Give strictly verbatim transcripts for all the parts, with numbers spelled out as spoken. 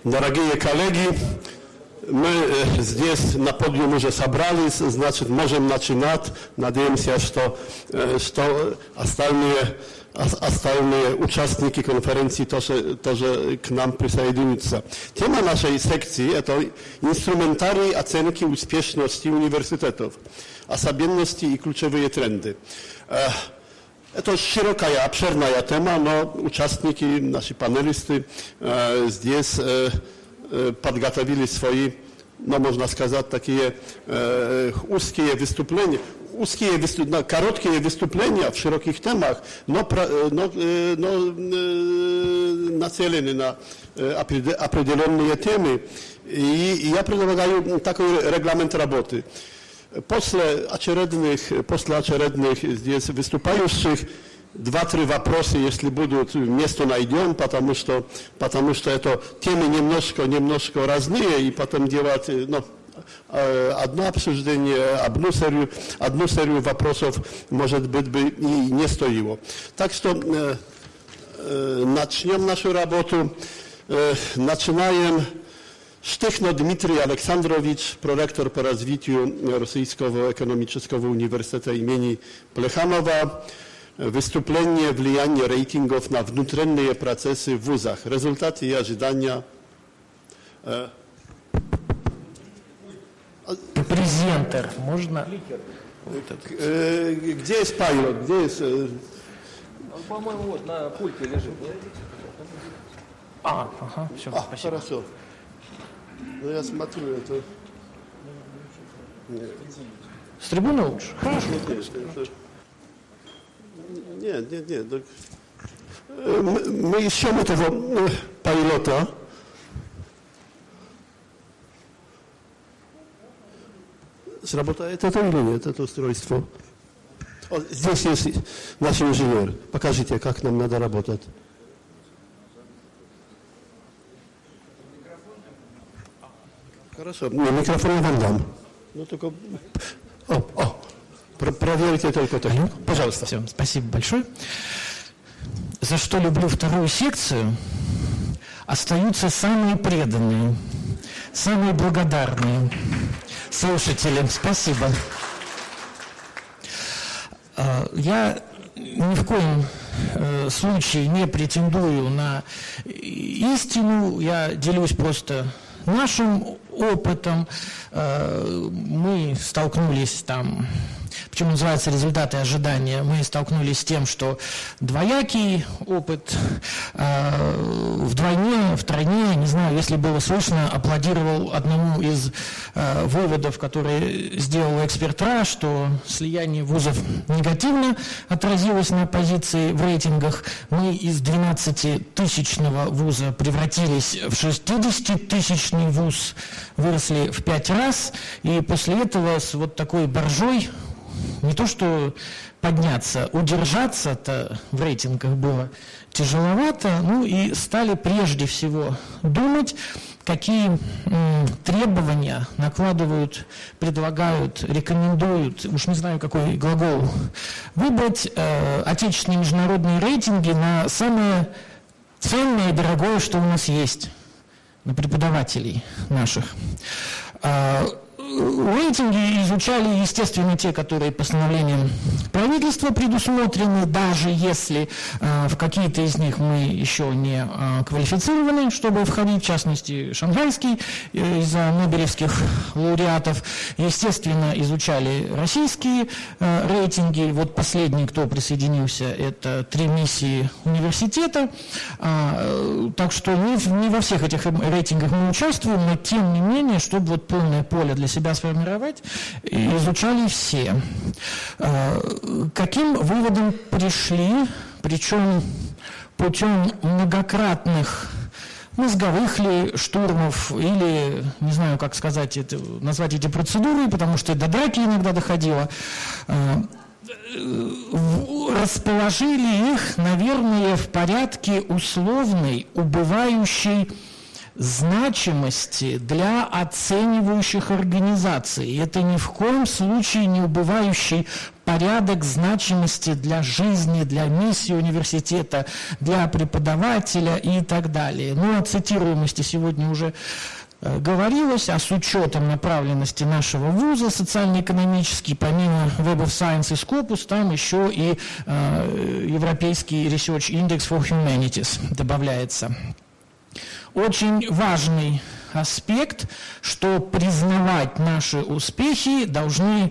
Дорогие коллеги, мы здесь на подиум уже собрались, значит, можем начинать. Надеемся, что, что остальные, остальные участники конференции тоже, тоже к нам присоединятся. Тема нашей секции – это инструментарий оценки успешности университетов, особенности и ключевые тренды. Это широкая, обширная тема, но участники, наши панелисты э, здесь э, э, подготовили свои, ну, можно сказать, такие э, узкие выступления, узкие, выступ... короткие выступления в широких темах, но, но, но э, нацелены на э, определенные темы. И, и я предлагаю такой регламент работы. После очередных, после очередных здесь выступающих два-три вопроса, если будут, место найдем, потому что, потому что это темы немножко, немножко разные, и потом делать, ну, одно обсуждение, одну серию, одну серию вопросов, может быть, бы и не стоило. Так что э, э, начнем нашу работу. Э, начинаем. Штыхно Дмитрий Александрович, проректор по развитию Российского экономического университета имени Плеханова. Выступление влияния рейтингов на внутренние процессы в вузах. Результаты и ожидания. Презентер, можно? Где есть пайлот? Где есть... По-моему, вот на пульте лежит. А, ага, все, а, спасибо. Хорошо. Ну, я смотрю, это... Нет. С трибуны лучше? Хорошо. Нет, нет, это... нет, нет, нет. Так... Мы, мы ищем этого пилота. Сработает это или нет, это устройство? О, здесь есть наш инженер. Покажите, как нам надо работать. Хорошо, не, микрофон я вам дам. Ну, только... О, о, про- проверьте только так. Пожалуйста. Все, спасибо большое. За что люблю вторую секцию, остаются самые преданные, самые благодарные слушатели. Спасибо. Я ни в коем случае не претендую на истину, я делюсь просто нашим опытом. Мы столкнулись там, почему называется результаты ожидания, мы столкнулись с тем, что двоякий опыт вдвойне, втройне, не знаю, если было слышно, аплодировал одному из выводов, который сделал экспертраж, что слияние вузов негативно отразилось на позиции в рейтингах. Мы из двенадцатитысячного вуза превратились в шестидесятитысячный вуз, выросли в пять раз, и после этого с вот такой боржой не то что подняться, удержаться-то в рейтингах было тяжеловато, ну и стали прежде всего думать, какие м, требования накладывают, предлагают, рекомендуют, уж не знаю, какой глагол выбрать, э, отечественные международные рейтинги на самое ценное и дорогое, что у нас есть, на преподавателей наших. Рейтинги изучали, естественно, те, которые постановлением правительства предусмотрены, даже если э, в какие-то из них мы еще не э, квалифицированы, чтобы входить, в частности, шанхайский э, из-за нобелевских лауреатов. Естественно, изучали российские э, рейтинги. Вот последний, кто присоединился, это три миссии университета. Э, так что не, не во всех этих рейтингах мы участвуем, но тем не менее, чтобы вот полное поле для себя сформировать, изучали все. Каким выводом пришли, причем путем многократных мозговых ли штурмов, или, не знаю, как сказать, это, назвать эти процедуры, потому что до драки иногда доходило, расположили их, наверное, в порядке условной, убывающей значимости для оценивающих организаций. Это ни в коем случае не убывающий порядок значимости для жизни, для миссии университета, для преподавателя и так далее. Ну, о цитируемости сегодня уже говорилось, а с учетом направленности нашего вуза социально-экономический, помимо Web of Science и Scopus, там еще и э, Европейский Research Index for Humanities добавляется. Очень важный аспект, что признавать наши успехи должны,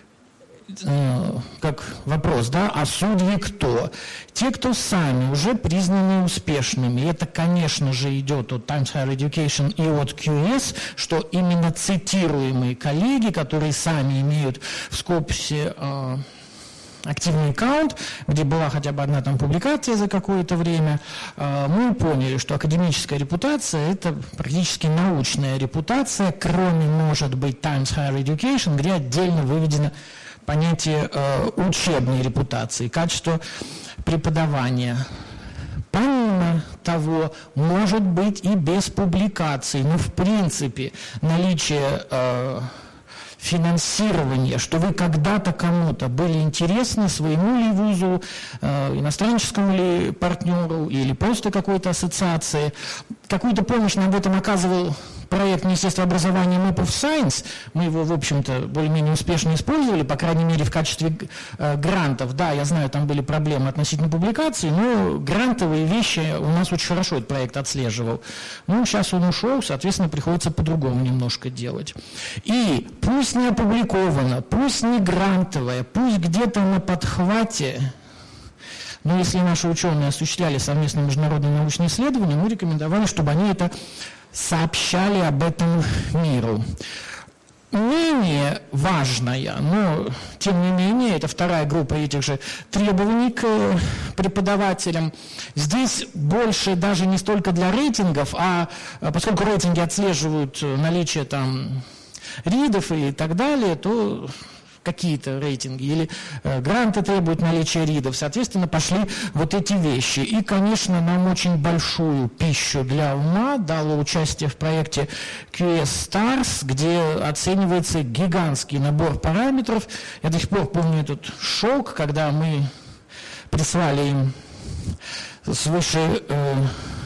э, как вопрос, да, а судьи кто? Те, кто сами уже признаны успешными. И это, конечно же, идет от Times Higher Education и от кью эс, что именно цитируемые коллеги, которые сами имеют в Scopus э, активный аккаунт, где была хотя бы одна там публикация за какое-то время, мы поняли, что академическая репутация – это практически научная репутация, кроме, может быть, Times Higher Education, где отдельно выведено понятие учебной репутации, качество преподавания. Помимо того, может быть и без публикаций, но в принципе наличие э, финансирования, что вы когда-то кому-то были интересны, своему ли вузу, э, иностранческому ли партнеру или просто какой-то ассоциации. Какую-то помощь нам в этом оказывал проект Министерства образования Map of Science. Мы его, в общем-то, более-менее успешно использовали, по крайней мере, в качестве э, грантов. Да, я знаю, там были проблемы относительно публикаций, но грантовые вещи у нас очень хорошо этот проект отслеживал. Ну, сейчас он ушел, соответственно, приходится по-другому немножко делать. И пусть не опубликовано, пусть не грантовое, пусть где-то на подхвате, но если наши ученые осуществляли совместные международные научные исследования, мы рекомендовали, чтобы они это сообщали об этом миру. Менее важная, но тем не менее, это вторая группа этих же требований к преподавателям. Здесь больше даже не столько для рейтингов, а поскольку рейтинги отслеживают наличие там ридов и так далее, то какие-то рейтинги или э, гранты требуют наличия ридов. Соответственно, пошли вот эти вещи. И, конечно, нам очень большую пищу для ума дало участие в проекте кью эс Stars, где оценивается гигантский набор параметров. Я до сих пор помню этот шок, когда мы прислали им свыше э,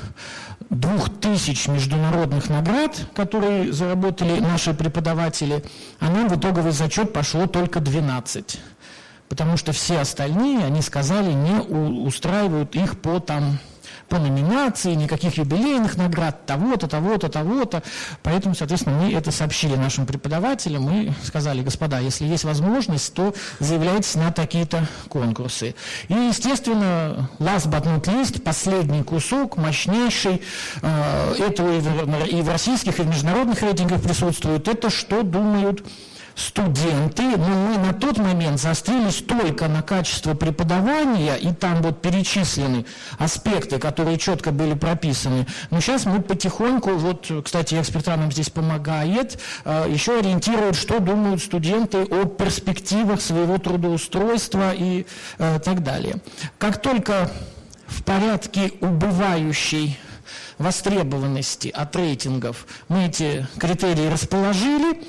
двух тысяч международных наград, которые заработали наши преподаватели, а нам в итоговый зачет пошло только двенадцать. Потому что все остальные, они сказали, не устраивают их по, там, по номинации, никаких юбилейных наград, того-то, того-то, того-то. Поэтому, соответственно, мы это сообщили нашим преподавателям и сказали: господа, если есть возможность, то заявляйтесь на такие-то конкурсы. И, естественно, last but not least, последний кусок, мощнейший, э, этого и в, и в российских, и в международных рейтингах присутствует, это что думают студенты. Но мы на тот момент заострились только на качество преподавания, и там вот перечислены аспекты, которые четко были прописаны. Но сейчас мы потихоньку, вот, кстати, эксперт нам здесь помогает, еще ориентирует, что думают студенты о перспективах своего трудоустройства и так далее. Как только в порядке убывающей востребованности от рейтингов мы эти критерии расположили,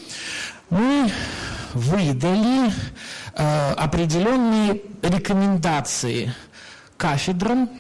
мы выдали э, определенные рекомендации кафедрам.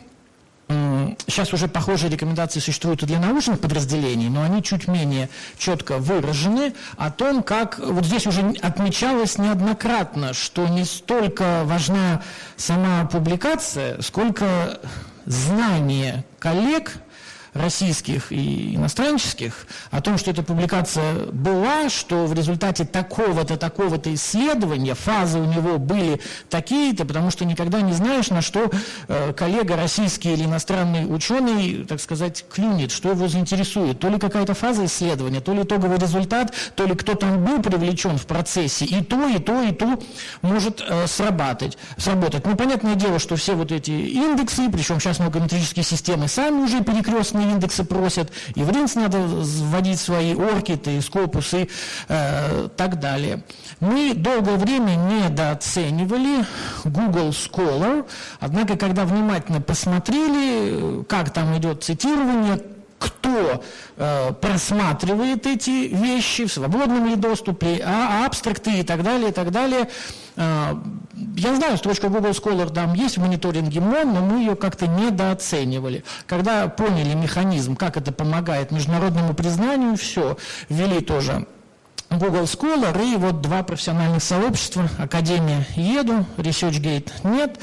Сейчас уже похожие рекомендации существуют и для научных подразделений, но они чуть менее четко выражены о том, как вот здесь уже отмечалось неоднократно, что не столько важна сама публикация, сколько знание коллег российских и иностранческих о том, что эта публикация была, что в результате такого-то, такого-то исследования фазы у него были такие-то, потому что никогда не знаешь, на что э, коллега российский или иностранный ученый, так сказать, клюнет, что его заинтересует. То ли какая-то фаза исследования, то ли итоговый результат, то ли кто там был привлечен в процессе. И то, и то, и то может э, срабатывать, сработать. Ну, понятное дело, что все вот эти индексы, причем сейчас многометрические системы сами уже перекрестные индексы просят, и в ринс надо вводить свои оркиты, скопусы и э, так далее. Мы долгое время недооценивали Google Scholar, однако, когда внимательно посмотрели, как там идет цитирование, кто э, просматривает эти вещи, в свободном ли доступе, а, абстракты и так далее, и так далее. Э, я знаю, строчка Google Scholar там есть в мониторинге МОН, но мы ее как-то недооценивали. Когда поняли механизм, как это помогает международному признанию, все, ввели тоже Google Scholar и вот два профессиональных сообщества, Академия Еду, ResearchGate нет.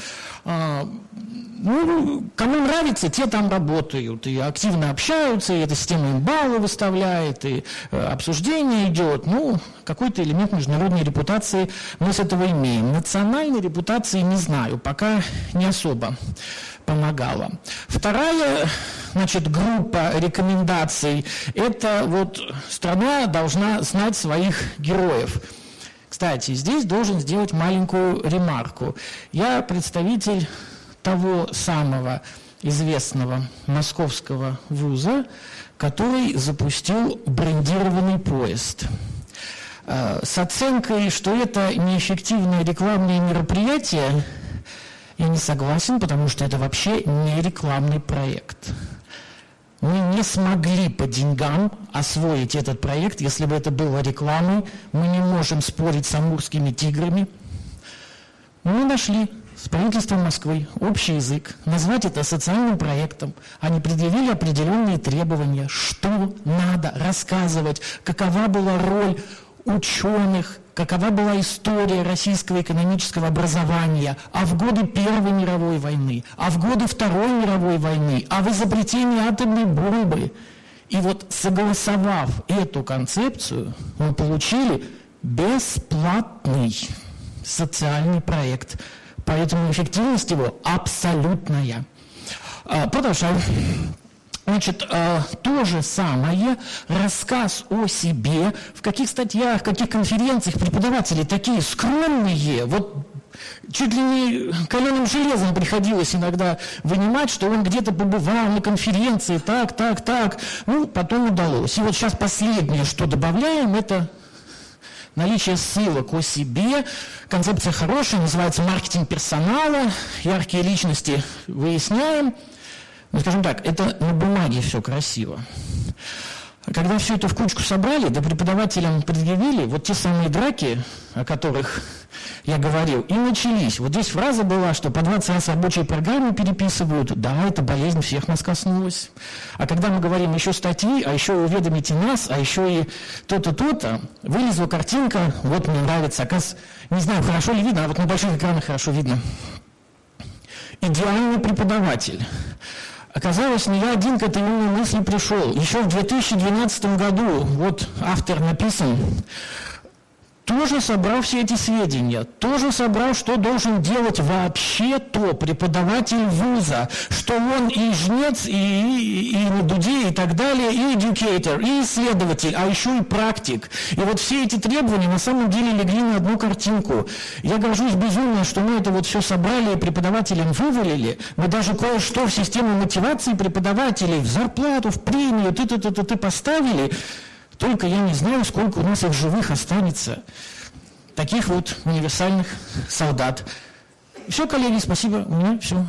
Ну, кому нравится, те там работают, и активно общаются, и эта система им баллы выставляет, и э, обсуждение идет. Ну, какой-то элемент международной репутации мы с этого имеем. Национальной репутации не знаю, пока не особо помогала. Вторая, значит, группа рекомендаций – это вот страна должна знать своих героев. Кстати, здесь должен сделать маленькую ремарку. Я представитель того самого известного московского вуза, который запустил брендированный поезд. С оценкой, что это неэффективное рекламное мероприятие, я не согласен, потому что это вообще не рекламный проект. Мы не смогли по деньгам освоить этот проект, если бы это было рекламой. Мы не можем спорить с амурскими тиграми. Мы нашли с правительством Москвы общий язык, назвать это социальным проектом. Они предъявили определенные требования, что надо рассказывать, какова была роль ученых, какова была история российского экономического образования, а в годы Первой мировой войны, а в годы Второй мировой войны, а в изобретении атомной бомбы. И вот согласовав эту концепцию, мы получили бесплатный социальный проект. Поэтому эффективность его абсолютная. Продолжаю. Значит, то же самое, рассказ о себе, в каких статьях, в каких конференциях преподаватели такие скромные, вот чуть ли не каленым железом приходилось иногда вынимать, что он где-то побывал на конференции, так, так, так, ну, потом удалось. И вот сейчас последнее, что добавляем, это наличие ссылок о себе. Концепция хорошая, называется маркетинг персонала, яркие личности выясняем. Ну, скажем так, это на бумаге все красиво. Когда все это в кучку собрали, да преподавателям предъявили, вот те самые драки, о которых я говорил, и начались. Вот здесь фраза была, что по двадцать раз рабочие программы переписывают. Да, эта болезнь всех нас коснулась. А когда мы говорим еще статьи, а еще уведомите нас, а еще и то-то, то-то, вылезла картинка, вот мне нравится, оказывается, не знаю, хорошо ли видно, а вот на больших экранах хорошо видно. Идеальный преподаватель. Оказалось, не я один к этой умной мысли пришел. Еще в две тысячи двенадцатом году, вот автор написан, тоже собрал все эти сведения, тоже собрал, что должен делать вообще-то преподаватель вуза, что он и жнец, и, и, и на дуде, и так далее, и educator, и исследователь, а еще и практик. И вот все эти требования на самом деле легли на одну картинку. Я горжусь безумно, что мы это вот все собрали и преподавателям вывалили. Мы даже кое-что в систему мотивации преподавателей, в зарплату, в премию, ты-ты-ты-ты поставили. Только я не знаю, сколько у нас их живых останется. Таких вот универсальных солдат. Все, коллеги, спасибо. У меня все.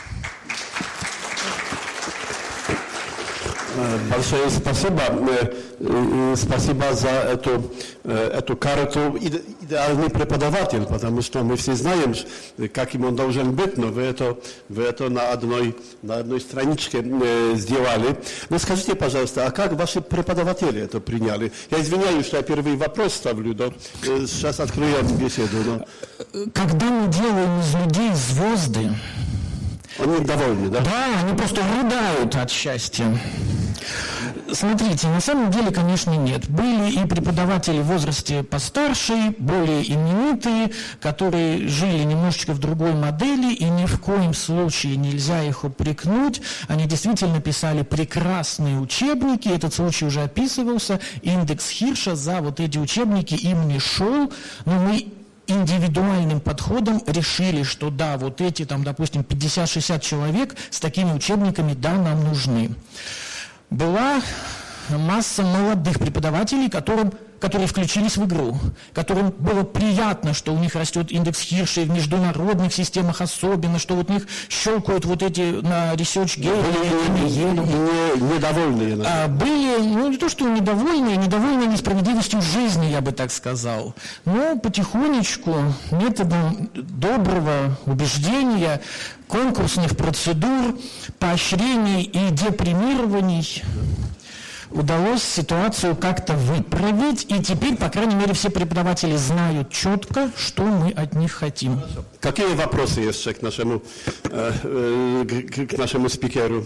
Большое спасибо. Спасибо за эту, эту карту. Идеальный преподаватель, потому что мы все знаем, каким он должен быть, но вы это, вы это на, одной, на одной страничке сделали. Но скажите, пожалуйста, а как ваши преподаватели это приняли? Я извиняюсь, что я первый вопрос ставлю, но сейчас откроем беседу. Но... Когда мы делаем из людей звезды, они довольны, да? Да, они просто рыдают от счастья. Смотрите, на самом деле, конечно, нет. Были и преподаватели в возрасте постарше, более именитые, которые жили немножечко в другой модели, и ни в коем случае нельзя их упрекнуть. Они действительно писали прекрасные учебники, этот случай уже описывался, индекс Хирша за вот эти учебники им не шел, но мы индивидуальным подходом решили, что да, вот эти, там, допустим, пятьдесят-шестьдесят человек с такими учебниками, да, нам нужны. Была масса молодых преподавателей, которым, которые включились в игру, которым было приятно, что у них растет индекс Хирша и в международных системах особенно, что вот у них щелкают вот эти на ResearchGate, были недовольные. А, были, ну не то что недовольные, недовольные несправедливостью жизни, я бы так сказал. Но потихонечку, методом доброго убеждения, конкурсных процедур, поощрений и депремирований удалось ситуацию как-то выправить, и теперь, по крайней мере, все преподаватели знают четко, что мы от них хотим. Какие вопросы еще к нашему, э, э, к нашему спикеру?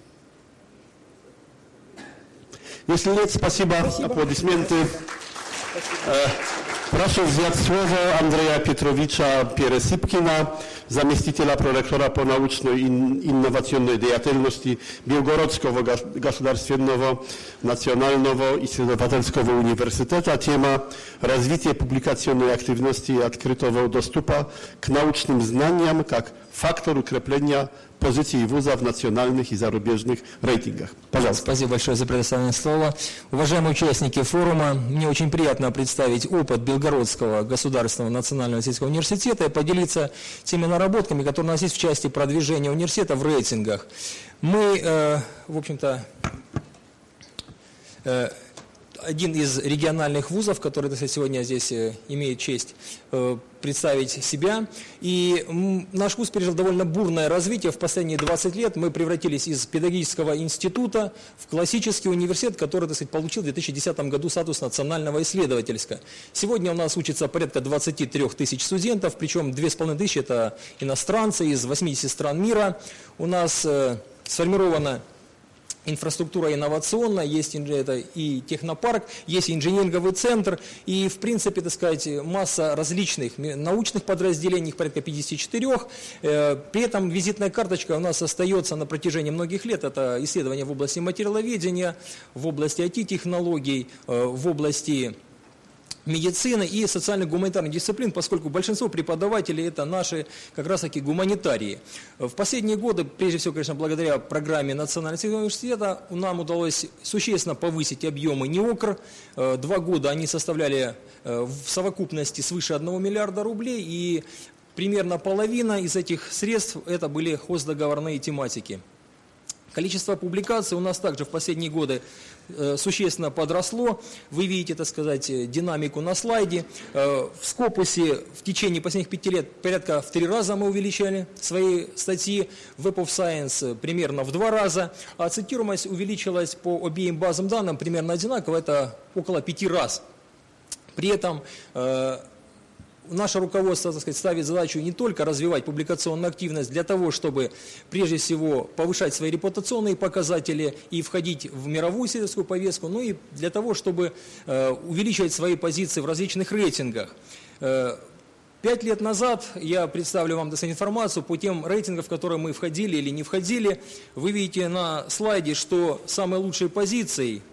Если нет, спасибо, спасибо. Аплодисменты. Э, прошу взять слово Андрея Петровича Пересыпкина, заместителя проректора по научной и инновационной деятельности Белгородского государственного национального исследовательского университета. Тема «Развитие публикационной активности и открытого доступа к научным знаниям как фактор укрепления позиции вуза в национальных и зарубежных рейтингах». Пожалуйста. Спасибо большое за предоставленное слово. Уважаемые участники форума, мне очень приятно представить опыт Белгородского государственного национального исследовательского университета и поделиться теми наработками, которые у нас есть в части продвижения университета в рейтингах. Мы, э, в общем-то, э, один из региональных вузов, который, так сказать, сегодня здесь э, имеет честь э, представить себя. И м, наш вуз пережил довольно бурное развитие. В последние двадцать лет мы превратились из педагогического института в классический университет, который, так сказать, получил в две тысячи десятом году статус национального исследовательского. Сегодня у нас учатся порядка двадцати трёх тысяч студентов, причем две с половиной тысячи это иностранцы из восьмидесяти стран мира. У нас э, сформирована инфраструктура инновационная, есть это и технопарк, есть инженеринговый центр, и, в принципе, так сказать, масса различных научных подразделений, их порядка пятидесяти четырёх. При этом визитная карточка у нас остается на протяжении многих лет. Это исследования в области материаловедения, в области ай ти-технологий, в области медицины и социально-гуманитарных дисциплин, поскольку большинство преподавателей это наши как раз таки гуманитарии. В последние годы, прежде всего, конечно, благодаря программе Национального исследовательского университета, нам удалось существенно повысить объемы НИОКР. Два года они составляли в совокупности свыше одного миллиарда рублей, и примерно половина из этих средств это были хоздоговорные тематики. Количество публикаций у нас также в последние годы э, существенно подросло. Вы видите, так сказать, динамику на слайде. Э, в Скопусе в течение последних пяти лет порядка в три раза мы увеличили свои статьи. В Web of Science примерно в два раза. А цитируемость увеличилась по обеим базам данных примерно одинаково. Это около пяти раз. При этом э, наше руководство, так сказать, ставит задачу не только развивать публикационную активность для того, чтобы прежде всего повышать свои репутационные показатели и входить в мировую исследовательскую повестку, но и для того, чтобы э, увеличивать свои позиции в различных рейтингах. Э, Пять лет назад я представлю вам, так сказать, информацию по тем рейтингам, в которые мы входили или не входили. Вы видите на слайде, что самые лучшие позиции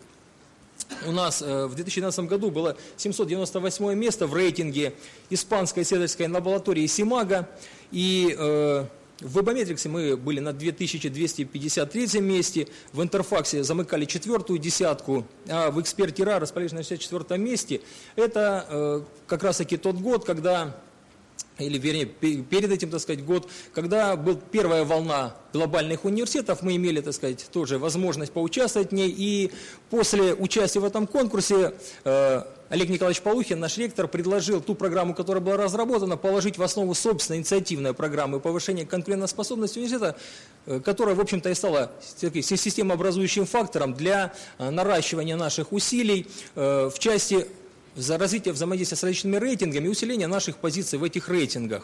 у нас в две тысячи двенадцатом году было семьсот девяносто восьмое место в рейтинге испанской исследовательской лаборатории Симага. И э, в Webometrics мы были на две тысячи двести пятьдесят третьем месте, в Интерфаксе замыкали четвертую десятку, а в Эксперт.ра расположены на шестьдесят четвёртом месте. Это э, как раз таки тот год, когда... или, вернее, перед этим, так сказать, год, когда была первая волна глобальных университетов, мы имели, так сказать, тоже возможность поучаствовать в ней, и после участия в этом конкурсе э, Олег Николаевич Полухин, наш ректор, предложил ту программу, которая была разработана, положить в основу собственной инициативной программы повышения конкурентоспособности университета, э, которая, в общем-то, и стала системообразующим фактором для э, наращивания наших усилий э, в части за развитие взаимодействия с различными рейтингами и усиление наших позиций в этих рейтингах.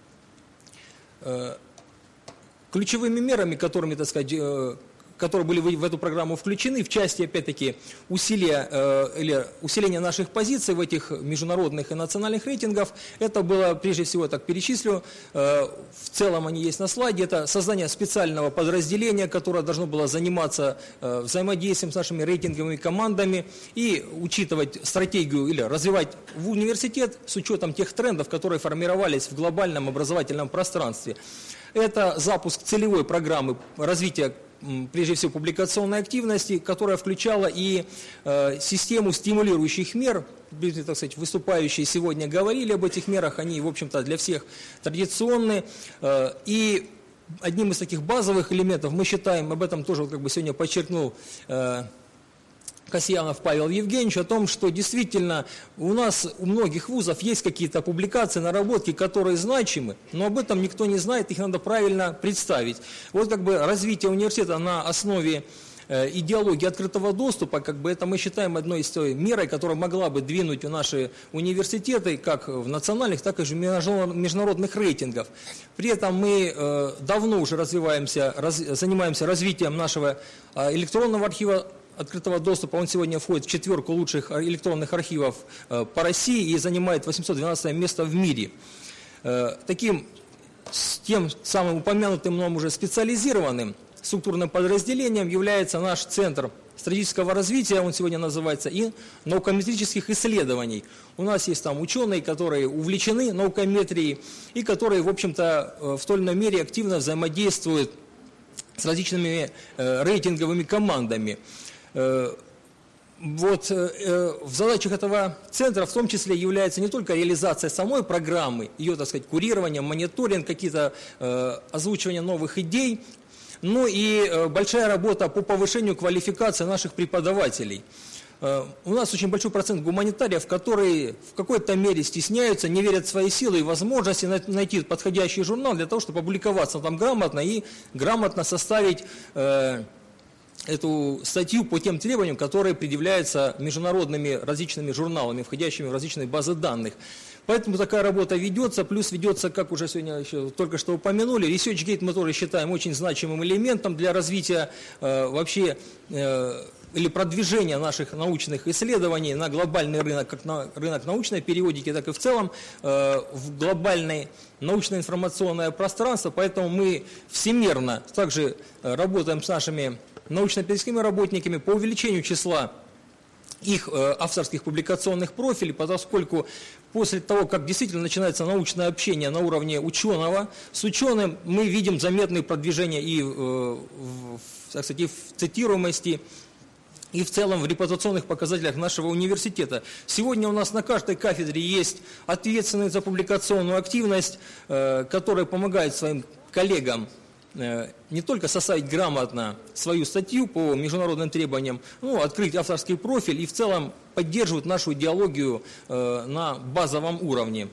Ключевыми мерами, которыми, так сказать, которые были в эту программу включены, в части, опять-таки, усилия, э, или усиления наших позиций в этих международных и национальных рейтингах, это было, прежде всего, так перечислю, э, в целом они есть на слайде, это создание специального подразделения, которое должно было заниматься э, взаимодействием с нашими рейтинговыми командами и учитывать стратегию или развивать в университет с учетом тех трендов, которые формировались в глобальном образовательном пространстве. Это запуск целевой программы развития прежде всего, публикационной активности, которая включала и э, систему стимулирующих мер. Так сказать, выступающие сегодня говорили об этих мерах, они, в общем-то, для всех традиционные. Э, и одним из таких базовых элементов, мы считаем, об этом тоже, как бы сегодня подчеркнул э, Касьянов Павел Евгеньевич, о том, что действительно у нас, у многих вузов есть какие-то публикации, наработки, которые значимы, но об этом никто не знает, их надо правильно представить. Вот как бы развитие университета на основе э, идеологии открытого доступа, как бы это мы считаем одной из той мерой, которая могла бы двинуть наши университеты как в национальных, так и в международных рейтингах. При этом мы э, давно уже развиваемся, раз, занимаемся развитием нашего э, электронного архива открытого доступа. Он сегодня входит в четверку лучших электронных архивов э, по России и занимает восемьсот двенадцатое место в мире. Э, таким, с тем самым упомянутым нам уже специализированным структурным подразделением является наш Центр стратегического развития, он сегодня называется, и наукометрических исследований. У нас есть там ученые, которые увлечены наукометрией и которые, в общем-то, в той или иной мере активно взаимодействуют с различными э, рейтинговыми командами. Вот в задачах этого центра в том числе является не только реализация самой программы, ее, так сказать, курирование, мониторинг, какие-то э, озвучивания новых идей, но и э, большая работа по повышению квалификации наших преподавателей. Э, у нас очень большой процент гуманитариев, которые в какой-то мере стесняются, не верят в свои силы и возможности найти подходящий журнал для того, чтобы опубликоваться там грамотно и грамотно составить э, эту статью по тем требованиям, которые предъявляются международными различными журналами, входящими в различные базы данных. Поэтому такая работа ведется, плюс ведется, как уже сегодня еще только что упомянули, ResearchGate мы тоже считаем очень значимым элементом для развития э, вообще э, или продвижения наших научных исследований на глобальный рынок, как на рынок научной периодики, так и в целом э, в глобальное научно-информационное пространство. Поэтому мы всемерно также работаем с нашими научно-педагогическими работниками по увеличению числа их э, авторских публикационных профилей, поскольку после того, как действительно начинается научное общение на уровне ученого с ученым, мы видим заметные продвижения и, э, в, так сказать, и в цитируемости, и в целом в репутационных показателях нашего университета. Сегодня у нас на каждой кафедре есть ответственный за публикационную активность, э, которая помогает своим коллегам не только составить грамотно свою статью по международным требованиям, но открыть авторский профиль и в целом поддерживать нашу идеологию э, на базовом уровне.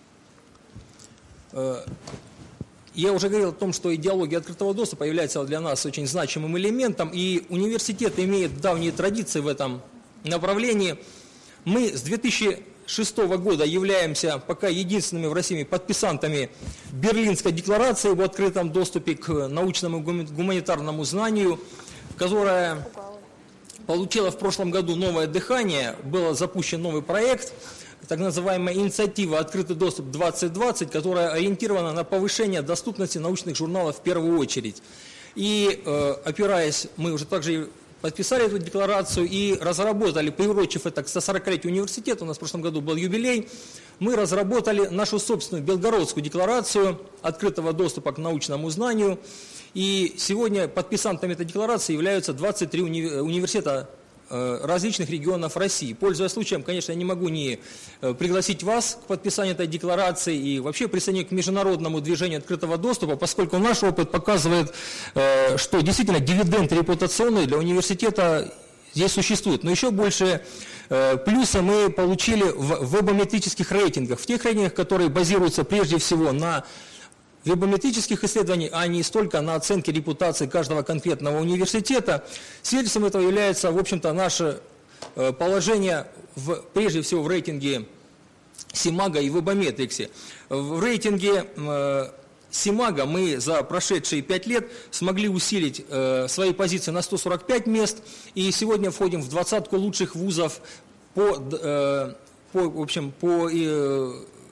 Э, я уже говорил о том, что идеология открытого доступа является для нас очень значимым элементом, и университет имеет давние традиции в этом направлении. Мы с две тысячи шестого года являемся пока единственными в России подписантами Берлинской декларации об открытом доступе к научному гуманитарному знанию, которая получила в прошлом году новое дыхание, был запущен новый проект, так называемая инициатива «Открытый доступ двадцать двадцать», которая ориентирована на повышение доступности научных журналов в первую очередь. И э, опираясь, мы уже также подписали эту декларацию и разработали, приурочив это к стосорокалетию университета, у нас в прошлом году был юбилей, мы разработали нашу собственную Белгородскую декларацию открытого доступа к научному знанию. И сегодня подписантами этой декларации являются двадцать три уни- университета различных регионов России. Пользуясь случаем, конечно, я не могу не пригласить вас к подписанию этой декларации и вообще присоединению к международному движению открытого доступа, поскольку наш опыт показывает, что действительно дивиденд репутационный для университета здесь существует. Но еще больше плюса мы получили в вебометрических рейтингах, в тех рейтингах, которые базируются прежде всего на вебометрических исследований, а не столько на оценке репутации каждого конкретного университета. Свидетельством этого является, в общем-то, наше положение, в, прежде всего, в рейтинге Симага и Вебометриксе. В рейтинге э, Симага мы за прошедшие пять лет смогли усилить э, свои позиции на сто сорок пять мест, и сегодня входим в двадцатку лучших вузов по, э, по, в общем, по э,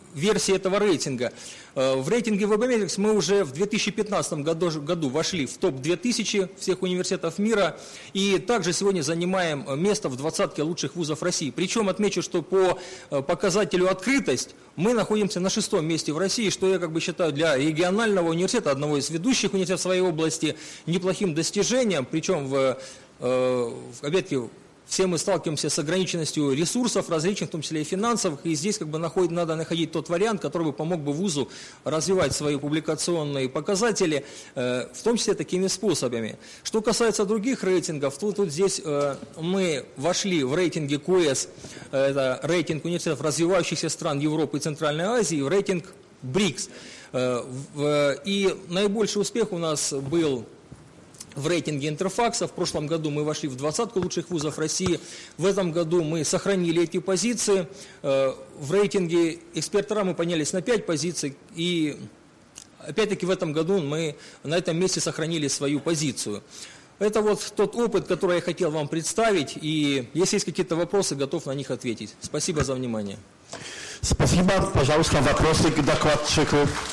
версии этого рейтинга. В рейтинге Webmetrics мы уже в две тысячи пятнадцатом году, году вошли в топ две тысячи всех университетов мира и также сегодня занимаем место в двадцатке лучших вузов России. Причем отмечу, что по показателю открытость мы находимся на шестом месте в России, что я как бы считаю для регионального университета, одного из ведущих университетов в своей области, неплохим достижением, причем в, опять-таки, все мы сталкиваемся с ограниченностью ресурсов различных, в том числе и финансовых, и здесь как бы находить, надо находить тот вариант, который бы помог бы вузу развивать свои публикационные показатели, э, в том числе такими способами. Что касается других рейтингов, то тут здесь э, мы вошли в рейтинге ку эс, э, это рейтинг университетов развивающихся стран Европы и Центральной Азии, в рейтинг брикс. Э, в, и наибольший успех у нас был в рейтинге Интерфакса. В прошлом году мы вошли в двадцатку лучших вузов России. В этом году мы сохранили эти позиции. В рейтинге Экспертора мы поднялись на пять позиций. И опять-таки в этом году мы на этом месте сохранили свою позицию. Это вот тот опыт, который я хотел вам представить. И если есть какие-то вопросы, готов на них ответить. Спасибо за внимание. Спасибо. Пожалуйста, вопросы к докладчику.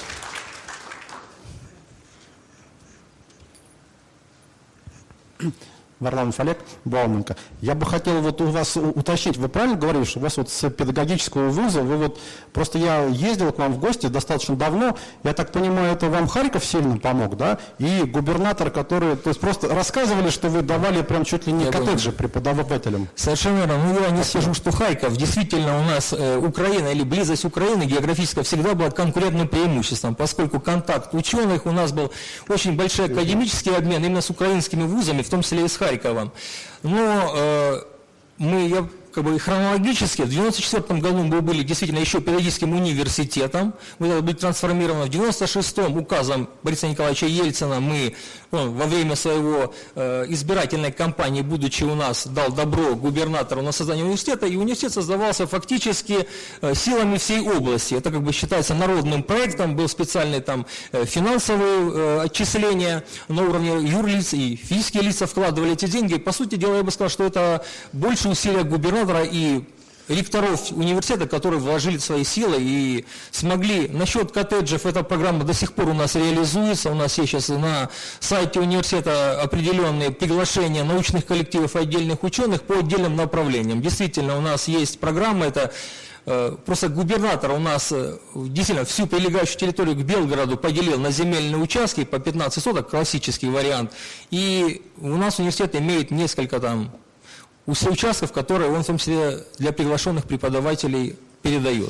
Варламов Олег, Бауманка. Я бы хотел вот у вас уточнить, вы правильно говорили, что у вас вот с педагогического вуза, вы вот, просто я ездил к вам в гости достаточно давно, я так понимаю, это вам Харьков сильно помог, да, и губернатор, который, то есть просто рассказывали, что вы давали прям чуть ли не я коттеджи понял. Преподавателям. Совершенно верно, ну я не скажу, что Харьков, действительно у нас э, Украина или близость Украины географически всегда была конкурентным преимуществом, поскольку контакт ученых у нас был очень большой академический обмен именно с украинскими вузами, в том числе и с Харьковом. Но э, мы, я, как бы хронологически, в девяносто четвёртом году мы были действительно еще педагогическим университетом, мы были трансформированы в девяносто шестом указом Бориса Николаевича Ельцина, мы ну, во время своего э, избирательной кампании, будучи у нас, дал добро губернатору на создание университета, и университет создавался фактически э, силами всей области. Это как бы считается народным проектом, был специальный там э, финансовые э, отчисления на уровне юрлиц, и физические лица вкладывали эти деньги. По сути дела, я бы сказал, что это больше усилия губернатора и ректоров университета, которые вложили свои силы и смогли. Насчет коттеджев, эта программа до сих пор у нас реализуется. У нас есть сейчас на сайте университета определенные приглашения научных коллективов и отдельных ученых по отдельным направлениям. Действительно, у нас есть программа, это э, просто губернатор у нас э, действительно всю прилегающую территорию к Белгороду поделил на земельные участки по пятнадцать соток, классический вариант. И у нас университет имеет несколько там участков, которые он в том числе для приглашенных преподавателей передает.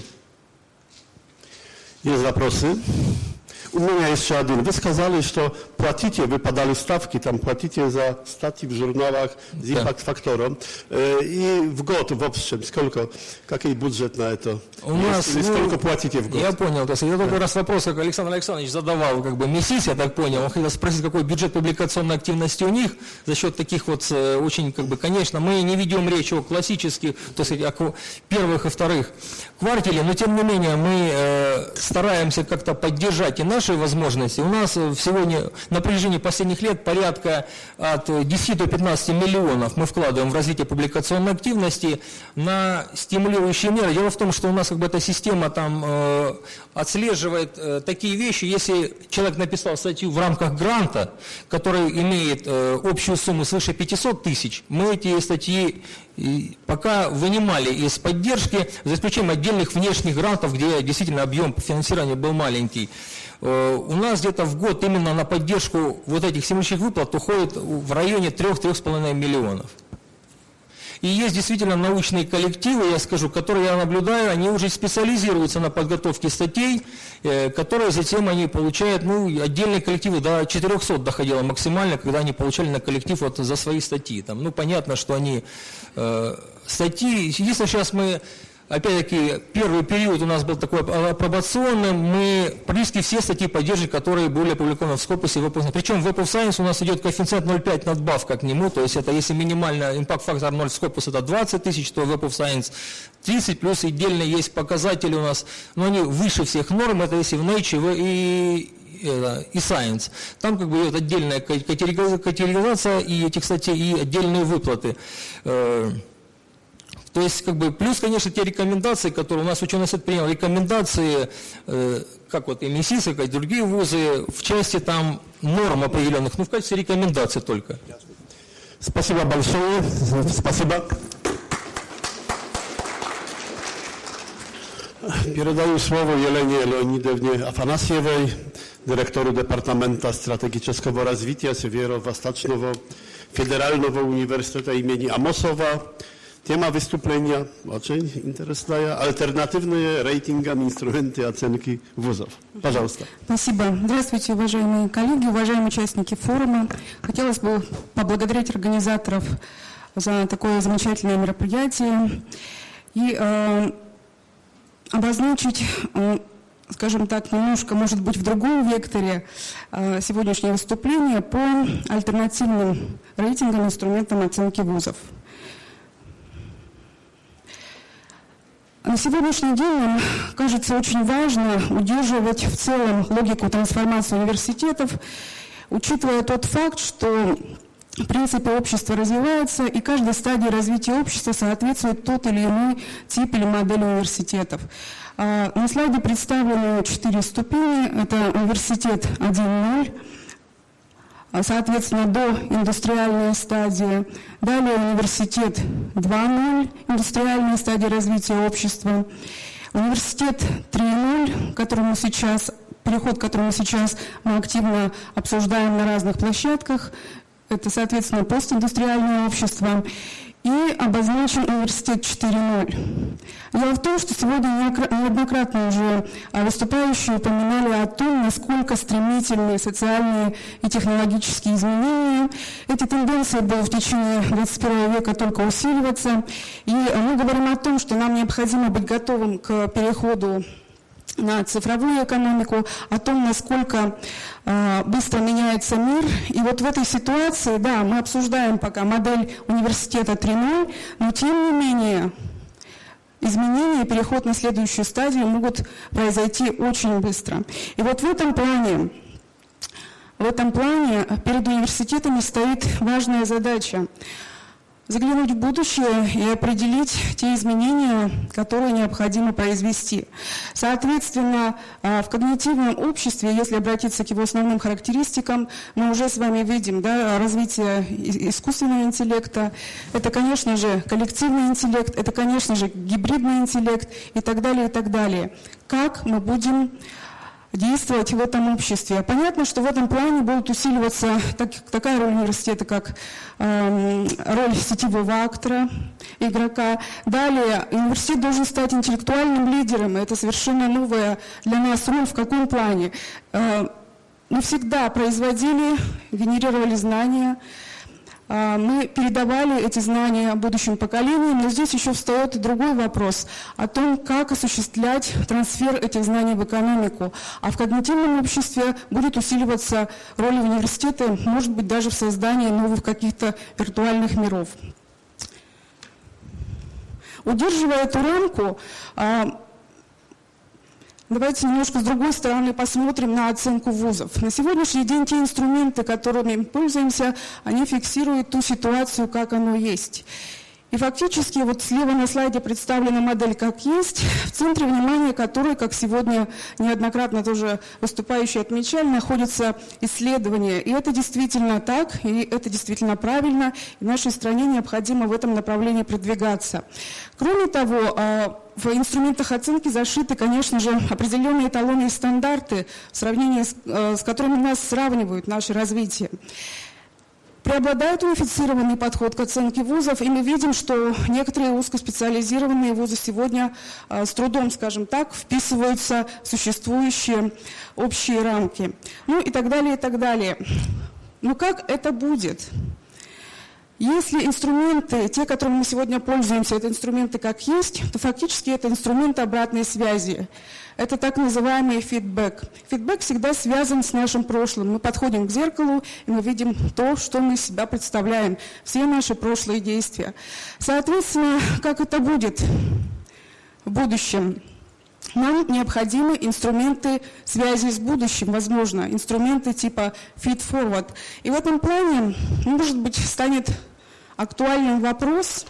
Есть вопросы? У меня еще один. Вы сказали, что платите, вы подали ставки, там платите за статьи в журналах с импакт-фактором. Э, и в год, в общем, сколько, какой бюджет на это? У нас, или сколько ну, платите в год? Я понял. То есть, я только да. раз вопрос, как Александр Александрович задавал, как бы МИСИС, я так понял. Он хотел спросить, какой бюджет публикационной активности у них за счет таких вот очень, как бы, конечно, мы не ведем речь о классических, то есть о первых и вторых квартале, но тем не менее мы э, стараемся как-то поддержать и наши возможности. У нас сегодня на протяжении последних лет порядка от десяти до пятнадцати миллионов мы вкладываем в развитие публикационной активности на стимулирующие меры. Дело в том, что у нас как бы эта система там э, отслеживает э, такие вещи. Если человек написал статью в рамках гранта, который имеет э, общую сумму свыше пятисот тысяч, мы эти статьи и пока вынимали из поддержки, за исключением отдельных внешних грантов, где действительно объем финансирования был маленький. У нас где-то в год именно на поддержку вот этих стимулирующих выплат уходит в районе трёх-трёх с половиной миллионов. И есть действительно научные коллективы, я скажу, которые я наблюдаю, они уже специализируются на подготовке статей, которые затем они получают, ну, отдельные коллективы до четырёхсот доходило максимально, когда они получали на коллектив вот за свои статьи. Там, ну, понятно, что они э, статьи, единственное, сейчас мы... Опять-таки, первый период у нас был такой апробационный, мы практически все статьи поддерживали, которые были опубликованы в Scopus и Web of Science. Причем в Web of Science у нас идет коэффициент ноль целых пять надбавка к нему, то есть это если минимально импакт-фактор ноль в Scopus это двадцать тысяч, то в Web of Science тридцать, плюс отдельно есть показатели у нас, но они выше всех норм, это если в Nature и... и Science. Там как бы идет отдельная категоризация и этих статей, и отдельные выплаты. То есть, как бы, плюс, конечно, те рекомендации, которые у нас ученый совет принял, рекомендации, э, как вот эм эс ай эс, как и другие вузы, в части там норм определенных, ну, в качестве рекомендаций только. Спасибо большое. Спасибо. Передаю слово Елене Леонидовне Афанасьевой, директору Департамента стратегического развития Северо-Восточного федерального университета имени Амосова. Тема выступления очень интересная. Альтернативные рейтингам инструменты оценки вузов. Пожалуйста. Спасибо. Здравствуйте, уважаемые коллеги, уважаемые участники форума. Хотелось бы поблагодарить организаторов за такое замечательное мероприятие и э, обозначить, э, скажем так, немножко, может быть, в другом векторе э, сегодняшнее выступление по альтернативным рейтингам, инструментам оценки вузов. На сегодняшний день нам кажется очень важно удерживать в целом логику трансформации университетов, учитывая тот факт, что в принципе общество развивается, и каждой стадии развития общества соответствует тот или иной тип или модель университетов. На слайде представлены четыре ступени. Это университет один ноль. Соответственно, доиндустриальная стадия. Далее университет два ноль, индустриальная стадия развития общества. Университет три ноль, которому сейчас, переход к которому сейчас мы активно обсуждаем на разных площадках. Это, соответственно, постиндустриальное общество. И обозначен университет четыре ноль. Дело в том, что сегодня неоднократно уже выступающие упоминали о том, насколько стремительные социальные и технологические изменения. Эти тенденции будут в течение двадцать первого века только усиливаться. И мы говорим о том, что нам необходимо быть готовым к переходу на цифровую экономику, о том, насколько э, быстро меняется мир. И вот в этой ситуации, да, мы обсуждаем пока модель университета три ноль, но тем не менее изменения и переход на следующую стадию могут произойти очень быстро. И вот в этом плане, в этом плане перед университетами стоит важная задача – заглянуть в будущее и определить те изменения, которые необходимо произвести. Соответственно, в когнитивном обществе, если обратиться к его основным характеристикам, мы уже с вами видим, да, развитие искусственного интеллекта, это, конечно же, коллективный интеллект, это, конечно же, гибридный интеллект и так далее, и так далее. Как мы будем действовать в этом обществе. Понятно, что в этом плане будут усиливаться так, такая роль университета, как э, роль сетевого актора, игрока. Далее, университет должен стать интеллектуальным лидером. Это совершенно новая для нас роль. В каком плане? Э, мы всегда производили, генерировали знания, мы передавали эти знания будущим поколениям, но здесь еще встает и другой вопрос о том, как осуществлять трансфер этих знаний в экономику. А в когнитивном обществе будет усиливаться роль университета, может быть, даже в создании новых каких-то виртуальных миров. Удерживая эту рамку, давайте немножко с другой стороны посмотрим на оценку вузов. На сегодняшний день те инструменты, которыми мы пользуемся, они фиксируют ту ситуацию, как оно есть. И фактически вот слева на слайде представлена модель как есть, в центре внимания которой, как сегодня неоднократно тоже выступающие отмечали, находится исследование. И это действительно так, и это действительно правильно, и нашей стране необходимо в этом направлении продвигаться. Кроме того, в инструментах оценки зашиты, конечно же, определенные эталоны и стандарты, в сравнении с, с которыми нас сравнивают наше развитие. Преобладает унифицированный подход к оценке вузов, и мы видим, что некоторые узкоспециализированные вузы сегодня э, с трудом, скажем так, вписываются в существующие общие рамки. Ну и так далее, и так далее. Но как это будет? Если инструменты, те, которыми мы сегодня пользуемся, это инструменты как есть, то фактически это инструменты обратной связи. Это так называемый фидбэк. Фидбэк всегда связан с нашим прошлым. Мы подходим к зеркалу, и мы видим то, что мы из себя представляем, все наши прошлые действия. Соответственно, как это будет в будущем? Нам необходимы инструменты связи с будущим, возможно, инструменты типа feed-forward. И в этом плане, может быть, станет актуальным вопрос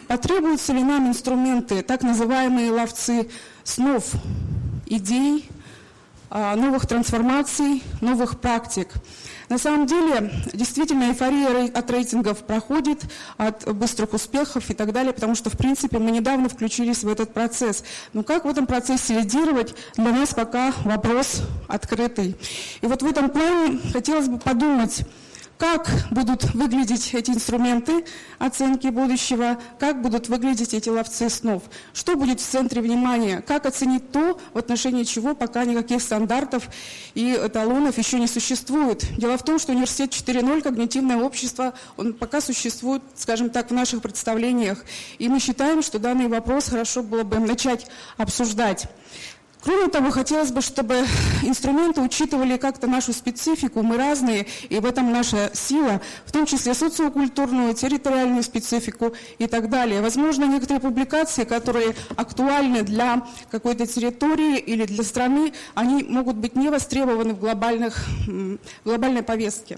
потребуются ли нам инструменты, так называемые ловцы снов, идей, новых трансформаций, новых практик. На самом деле, действительно, эйфория от рейтингов проходит, от быстрых успехов и так далее, потому что, в принципе, мы недавно включились в этот процесс. Но как в этом процессе лидировать, для нас пока вопрос открытый. И вот в этом плане хотелось бы подумать, как будут выглядеть эти инструменты оценки будущего, как будут выглядеть эти ловцы снов, что будет в центре внимания, как оценить то, в отношении чего пока никаких стандартов и эталонов еще не существует. Дело в том, что университет четыре ноль, когнитивное общество, он пока существует, скажем так, в наших представлениях, и мы считаем, что данный вопрос хорошо было бы начать обсуждать. Кроме того, хотелось бы, чтобы инструменты учитывали как-то нашу специфику, мы разные, и в этом наша сила, в том числе социокультурную, территориальную специфику и так далее. Возможно, некоторые публикации, которые актуальны для какой-то территории или для страны, они могут быть не востребованы в, глобальных, в глобальной повестке.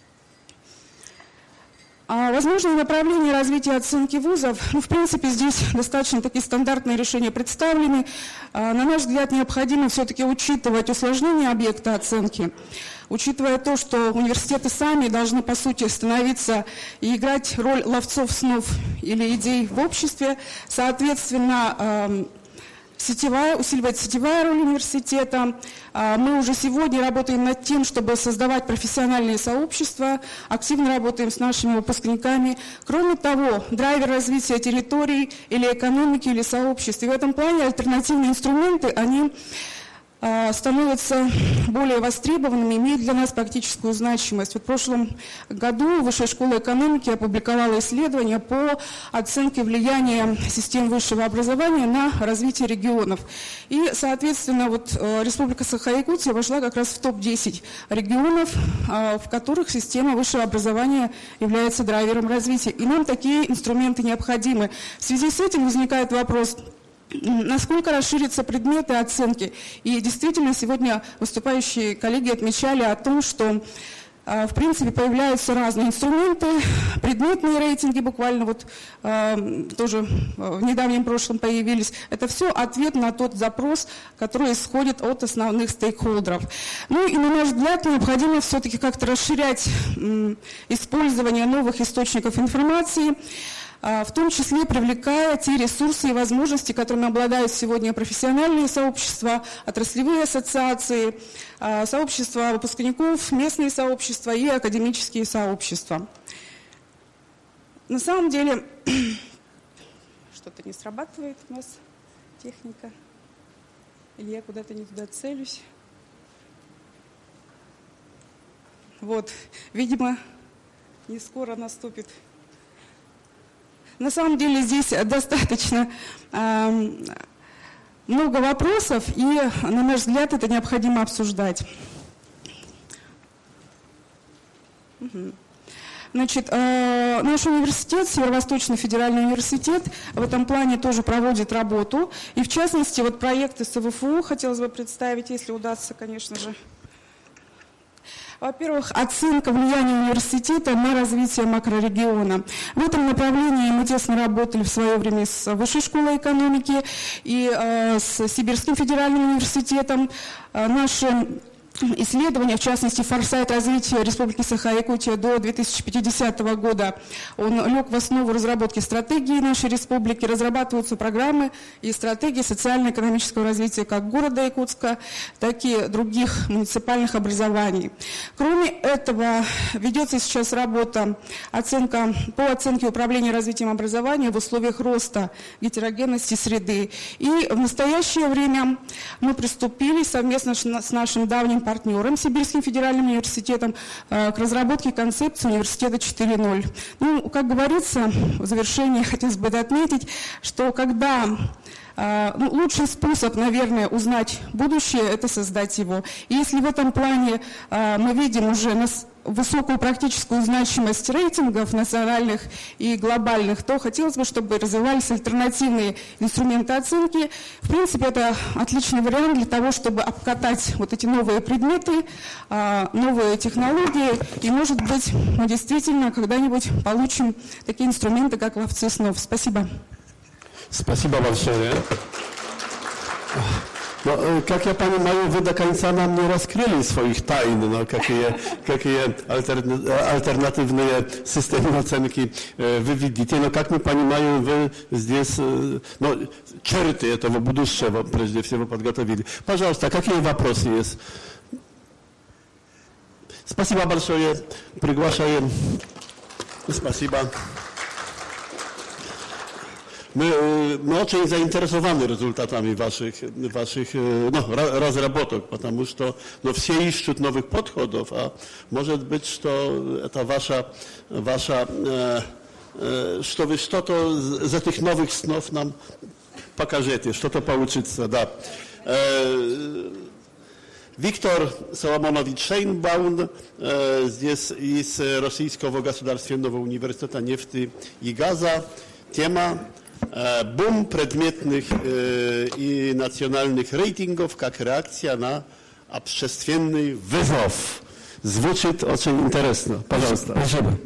А возможные направления развития оценки вузов, ну, в принципе, здесь достаточно такие стандартные решения представлены. А, на наш взгляд, необходимо все-таки учитывать усложнение объекта оценки, учитывая то, что университеты сами должны, по сути, становиться и играть роль ловцов снов или идей в обществе, соответственно, э, Сетевая, усиливать сетевая роль университета. Мы уже сегодня работаем над тем, чтобы создавать профессиональные сообщества, активно работаем с нашими выпускниками. Кроме того, драйвер развития территорий или экономики, или сообществ. И в этом плане альтернативные инструменты, они становятся более востребованными, имеют для нас практическую значимость. Вот в прошлом году Высшая школа экономики опубликовала исследование по оценке влияния систем высшего образования на развитие регионов. И, соответственно, вот Республика Саха-Якутия вошла как раз в топ десять регионов, в которых система высшего образования является драйвером развития. И нам такие инструменты необходимы. В связи с этим возникает вопрос: насколько расширятся предметы оценки? И действительно, сегодня выступающие коллеги отмечали о том, что в принципе появляются разные инструменты, предметные рейтинги буквально вот тоже в недавнем прошлом появились. Это все ответ на тот запрос, который исходит от основных стейкхолдеров. Ну и на наш взгляд, необходимо все-таки как-то расширять использование новых источников информации, в том числе привлекая те ресурсы и возможности, которыми обладают сегодня профессиональные сообщества, отраслевые ассоциации, сообщества выпускников, местные сообщества и академические сообщества. На самом деле, что-то не срабатывает у нас техника, или я куда-то не туда целюсь. Вот, видимо, не скоро наступит. На самом деле здесь достаточно э, много вопросов, и, на наш взгляд, это необходимо обсуждать. Угу. Значит, э, наш университет, Северо-Восточный федеральный университет, в этом плане тоже проводит работу. И, в частности, вот проекты СВФУ хотелось бы представить, если удастся, конечно же. Во-первых, оценка влияния университета на развитие макрорегиона. В этом направлении мы тесно работали в свое время с Высшей школой экономики и э, с Сибирским федеральным университетом. Э, наши исследования, в частности, форсайт развития Республики Саха-Якутия до две тысячи пятидесятого года, он лег в основу разработки стратегии нашей республики, разрабатываются программы и стратегии социально-экономического развития как города Якутска, так и других муниципальных образований. Кроме этого, ведется сейчас работа оценка, по оценке управления развитием образования в условиях роста гетерогенности среды. И в настоящее время мы приступили совместно с нашим давним партнером, Сибирским федеральным университетом, к разработке концепции университета четыре ноль. Ну, как говорится, в завершении хотелось бы отметить, что когда ну, лучший способ, наверное, узнать будущее – это создать его. И если в этом плане мы видим уже нас высокую практическую значимость рейтингов национальных и глобальных, то хотелось бы, чтобы развивались альтернативные инструменты оценки. В принципе, это отличный вариант для того, чтобы обкатать вот эти новые предметы, новые технологии, и, может быть, мы действительно когда-нибудь получим такие инструменты, как ловцы снов. Спасибо. Спасибо большое. Но, как я понимаю, вы до конца нам не раскрыли своих тайн, но какие, какие альтернативные системы оценки вы видите. Но, как мы понимаем, вы здесь ну, черты этого будущего прежде всего подготовили. Пожалуйста, какие вопросы есть? Спасибо большое. Приглашаем. Спасибо. Мы, мы очень заинтересованы результатами ваших, ваших ну, разработок, потому что ну, все ищут новых подходов, а может быть, что это ваша, ваша э, э, что вы что-то из этих новых снов нам покажете, что-то получится, да. Э, Виктор Соломонович Шейнбаум, э, здесь из Российского государственного университета нефти и газа. Тема бум предметных э, и национальных рейтингов как реакция на общественный вызов. Звучит очень интересно. Пожалуйста. Спасибо.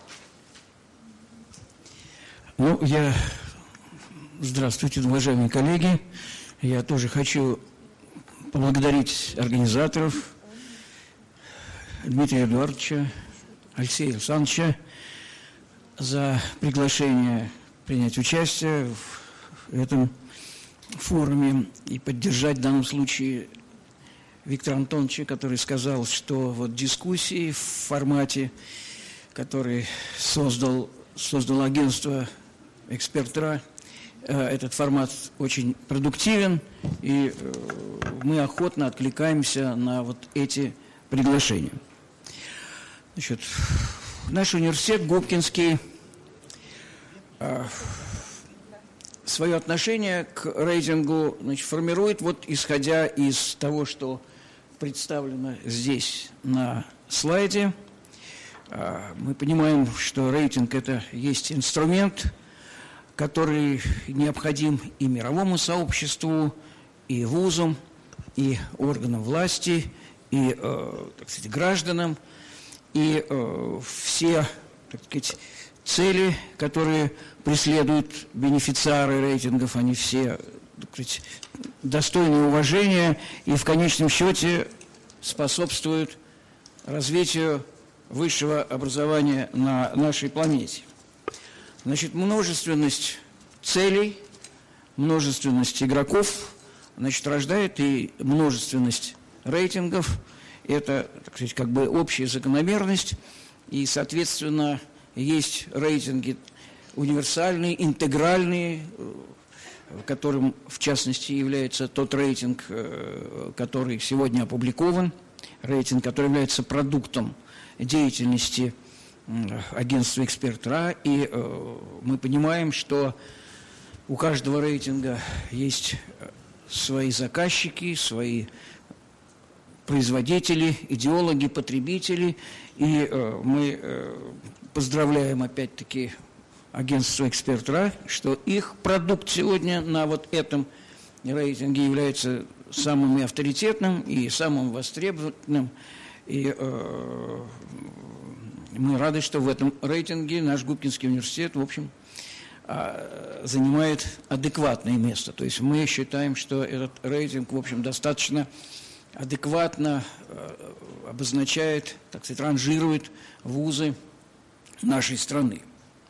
Ну, я... Здравствуйте, уважаемые коллеги. Я тоже хочу поблагодарить организаторов Дмитрия Эдуардовича, Алексея Александровича за приглашение принять участие в этом форуме и поддержать в данном случае Виктора Антоновича, который сказал, что вот дискуссии в формате, который создал, создало агентство «Экспертра», этот формат очень продуктивен, и мы охотно откликаемся на вот эти приглашения. Значит, наш университет Губкинский свое отношение к рейтингу, значит, формирует, вот исходя из того, что представлено здесь на слайде. Мы понимаем, что рейтинг – это есть инструмент, который необходим и мировому сообществу, и вузам, и органам власти, и, так сказать, гражданам, и все, так сказать, цели, которые преследуют бенефициары рейтингов, они все, так сказать, достойны уважения и в конечном счете способствуют развитию высшего образования на нашей планете. Значит, множественность целей, множественность игроков, значит, рождает и множественность рейтингов. Это, так сказать, как бы общая закономерность, и, соответственно, есть рейтинги универсальные, интегральные, которым, в частности, является тот рейтинг, который сегодня опубликован, рейтинг, который является продуктом деятельности агентства «Экспертра», и мы понимаем, что у каждого рейтинга есть свои заказчики, свои производители, идеологи, потребители, и мы поздравляем опять-таки агентство «Экспертра», что их продукт сегодня на вот этом рейтинге является самым и авторитетным, и самым востребованным. И э, мы рады, что в этом рейтинге наш Губкинский университет, в общем, э, занимает адекватное место. То есть мы считаем, что этот рейтинг, в общем, достаточно адекватно э, обозначает, так сказать, ранжирует вузы нашей страны.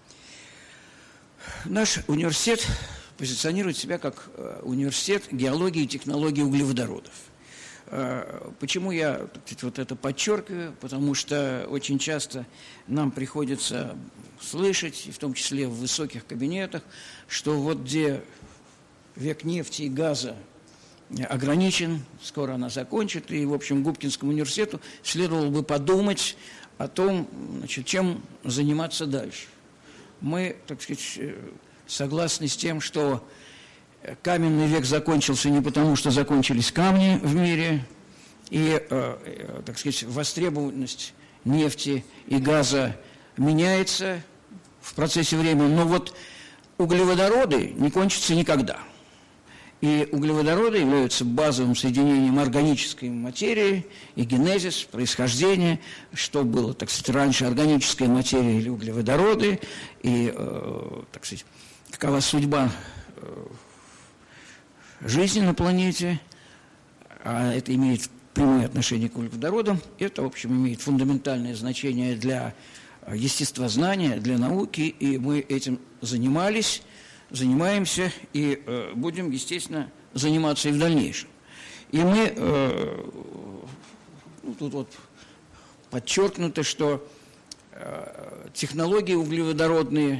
Наш университет позиционирует себя как университет геологии и технологии углеводородов. Почему я, так сказать, вот это подчеркиваю? Потому что очень часто нам приходится слышать, и в том числе в высоких кабинетах, что вот где век нефти и газа ограничен, скоро она закончит, и, в общем, Губкинскому университету следовало бы подумать о том, значит, чем заниматься дальше. Мы, так сказать, согласны с тем, что каменный век закончился не потому, что закончились камни в мире, и, так сказать, востребованность нефти и газа меняется в процессе времени, но вот углеводороды не кончатся никогда. И углеводороды являются базовым соединением органической материи и генезис, происхождение, что было, так сказать, раньше, органическая материя или углеводороды, и, э, так сказать, какова судьба э, жизни на планете, а это имеет прямое отношение к углеводородам, это, в общем, имеет фундаментальное значение для естествознания, для науки, и мы этим занимались, занимаемся и э, будем, естественно, заниматься и в дальнейшем. И мы, э, ну, тут вот подчеркнуто, что э, технологии углеводородные,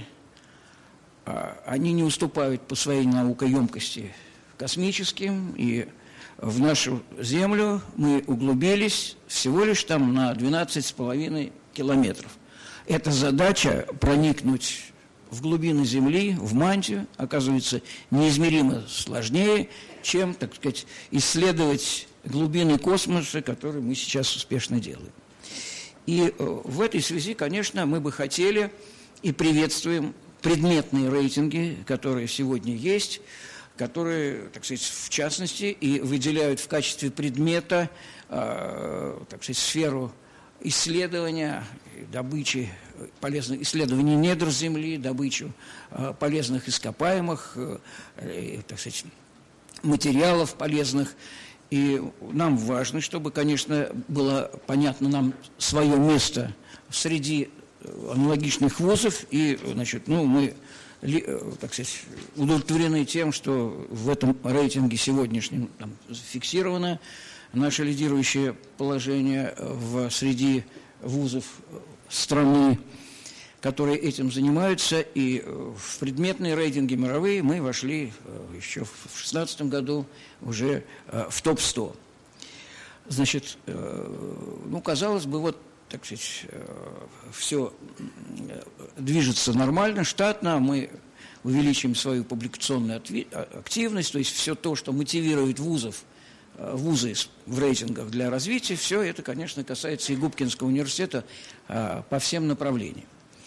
э, они не уступают по своей наукоемкости космическим, и в нашу Землю мы углубились всего лишь там на двенадцать с половиной километров. Эта задача проникнуть в глубины Земли, в мантию, оказывается неизмеримо сложнее, чем, так сказать, исследовать глубины космоса, которые мы сейчас успешно делаем. И в этой связи, конечно, мы бы хотели и приветствуем предметные рейтинги, которые сегодня есть, которые, так сказать, в частности, и выделяют в качестве предмета, э, так сказать, сферу исследования, добычи полезных исследований недр Земли, добычу э, полезных ископаемых, э, так сказать, материалов полезных. И нам важно, чтобы, конечно, было понятно нам свое место среди аналогичных вузов, и, значит, ну, мы, так сказать, удовлетворены тем, что в этом рейтинге сегодняшнем там фиксировано наше лидирующее положение в, среди вузов страны, которые этим занимаются, и в предметные рейтинги мировые мы вошли еще в две тысячи шестнадцатом году уже в топ сто. Значит, ну, казалось бы, вот, так сказать, все движется нормально, штатно, мы увеличим свою публикационную активность, то есть все то, что мотивирует вузов, вузы в рейтингах для развития, все это, конечно, касается и Губкинского университета по всем направлениям.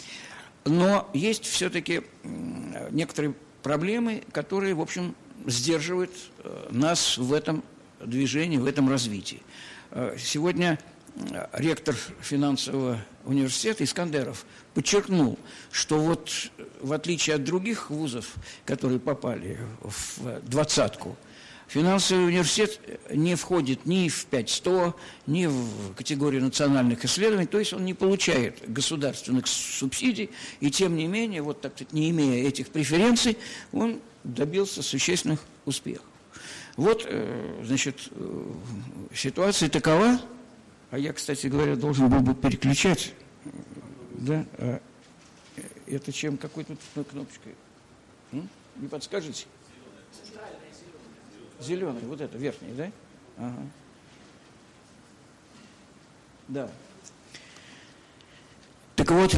Но есть все-таки некоторые проблемы, которые, в общем, сдерживают нас в этом движении, в этом развитии. Сегодня ректор финансового университета Искандеров подчеркнул, что вот в отличие от других вузов, которые попали в двадцатку, финансовый университет не входит ни в пять сто, ни в категорию национальных исследований, то есть он не получает государственных субсидий, и тем не менее, вот так сказать, не имея этих преференций, он добился существенных успехов. Вот, значит, ситуация такова, а я, кстати говоря, должен был бы переключать, да, а это чем, какой тут кнопочкой? М? Не подскажете? Зеленый, вот это, верхний, да? Ага. Да. Так вот,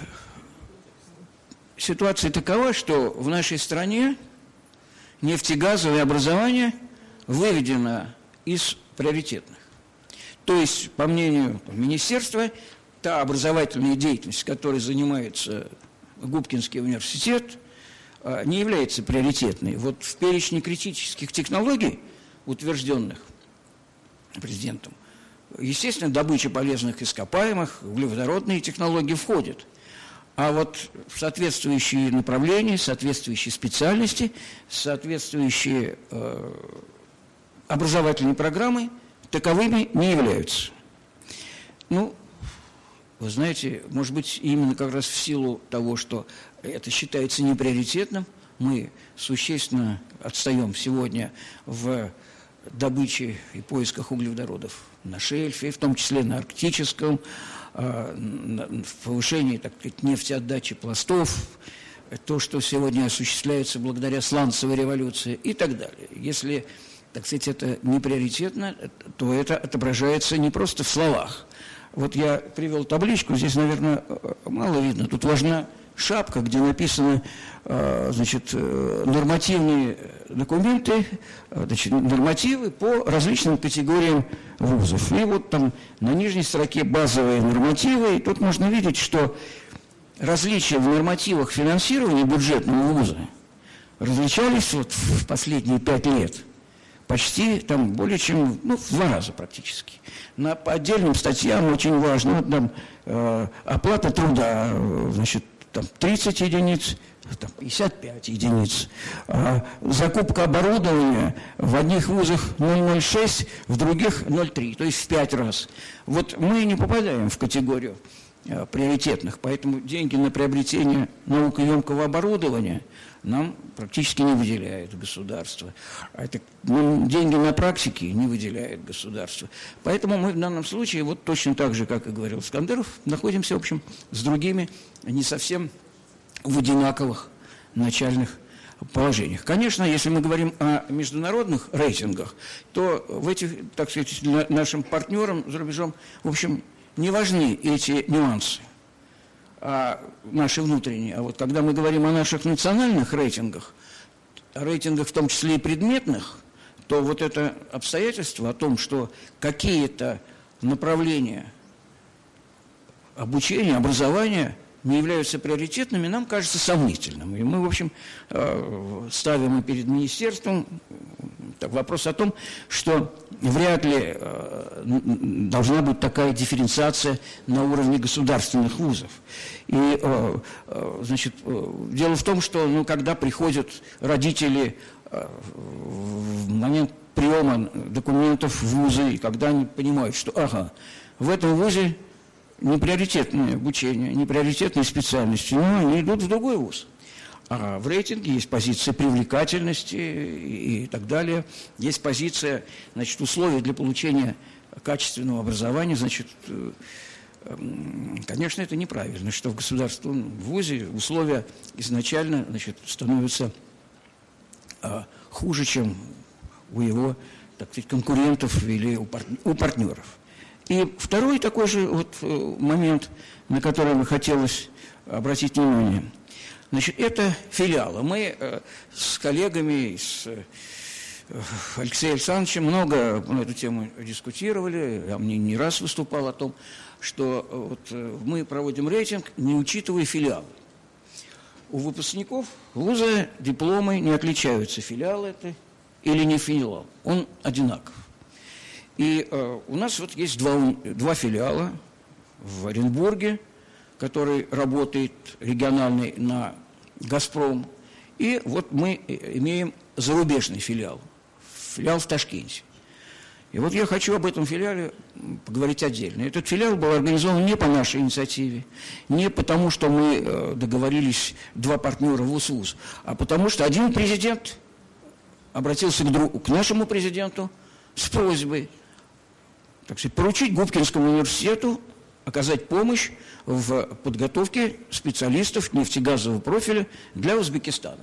ситуация такова, что в нашей стране нефтегазовое образование выведено из приоритетных. То есть, по мнению министерства, та образовательная деятельность, которой занимается Губкинский университет, не является приоритетной. Вот в перечне критических технологий, утвержденных президентом, естественно, добыча полезных ископаемых, углеводородные технологии входят. А вот в соответствующие направления, соответствующие специальности, соответствующие э, образовательные программы таковыми не являются. Ну, вы знаете, может быть, именно как раз в силу того, что это считается неприоритетным, мы существенно отстаем сегодня в добыче и поисках углеводородов на шельфе, в том числе на арктическом, в повышении, так сказать, нефтеотдачи пластов, то, что сегодня осуществляется благодаря сланцевой революции и так далее. Если, так сказать, это не приоритетно, то это отображается не просто в словах. Вот я привел табличку, здесь, наверное, мало видно, тут важна шапка, где написаны, значит, нормативные документы, значит, нормативы по различным категориям вузов. И вот там на нижней строке базовые нормативы, и тут можно видеть, что различия в нормативах финансирования бюджетного вуза различались вот в последние пять лет почти там более чем, ну, в два раза практически. На, по отдельным статьям очень важно, вот там э, оплата труда, значит, там тридцать единиц, там пятьдесят пять единиц. А закупка оборудования в одних вузах ноль целых ноль шесть, в других ноль целых три, то есть в пять раз. Вот мы не попадаем в категорию а, приоритетных, поэтому деньги на приобретение наукоемкого оборудования нам практически не выделяет государство. А это, ну, деньги на практике не выделяет государство. Поэтому мы в данном случае, вот точно так же, как и говорил Скандеров, находимся, в общем, с другими не совсем в одинаковых начальных положениях. Конечно, если мы говорим о международных рейтингах, то в этих, так сказать, нашим партнерам за рубежом, в общем, не важны эти нюансы, а наши внутренние. А вот когда мы говорим о наших национальных рейтингах, о рейтингах в том числе и предметных, то вот это обстоятельство о том, что какие-то направления обучения, образования не являются приоритетными, нам кажется сомнительным. И мы, в общем, ставим перед министерством вопрос о том, что вряд ли должна быть такая дифференциация на уровне государственных вузов. И, значит, дело в том, что, ну, когда приходят родители в момент приема документов в вузы, и когда они понимают, что, ага, в этом вузе неприоритетное обучение, неприоритетные специальности, но они идут в другой вуз. А в рейтинге есть позиция привлекательности и, и так далее. Есть позиция, значит, условий для получения качественного образования. Значит, конечно, это неправильно, что в государственном вузе условия изначально, значит, становятся а, хуже, чем у его, так сказать, конкурентов или у, пар, у партнеров. И второй такой же вот момент, на который бы хотелось обратить внимание, значит, это филиалы. Мы э, с коллегами, с э, Алексеем Александровичем много на эту тему дискутировали, я мне не раз выступал о том, что э, вот, э, мы проводим рейтинг, не учитывая филиалы. У выпускников вуза дипломы не отличаются, филиал это или не филиал, он одинаков. И э, у нас вот есть два, два филиала в Оренбурге, который работает региональный на «Газпром». И вот мы имеем зарубежный филиал, филиал в Ташкенте. И вот я хочу об этом филиале поговорить отдельно. Этот филиал был организован не по нашей инициативе, не потому, что мы э, договорились, два партнера вуз-вуз, а потому что один президент обратился к, друг, к нашему президенту с просьбой, так сказать, поручить Губкинскому университету оказать помощь в подготовке специалистов нефтегазового профиля для Узбекистана.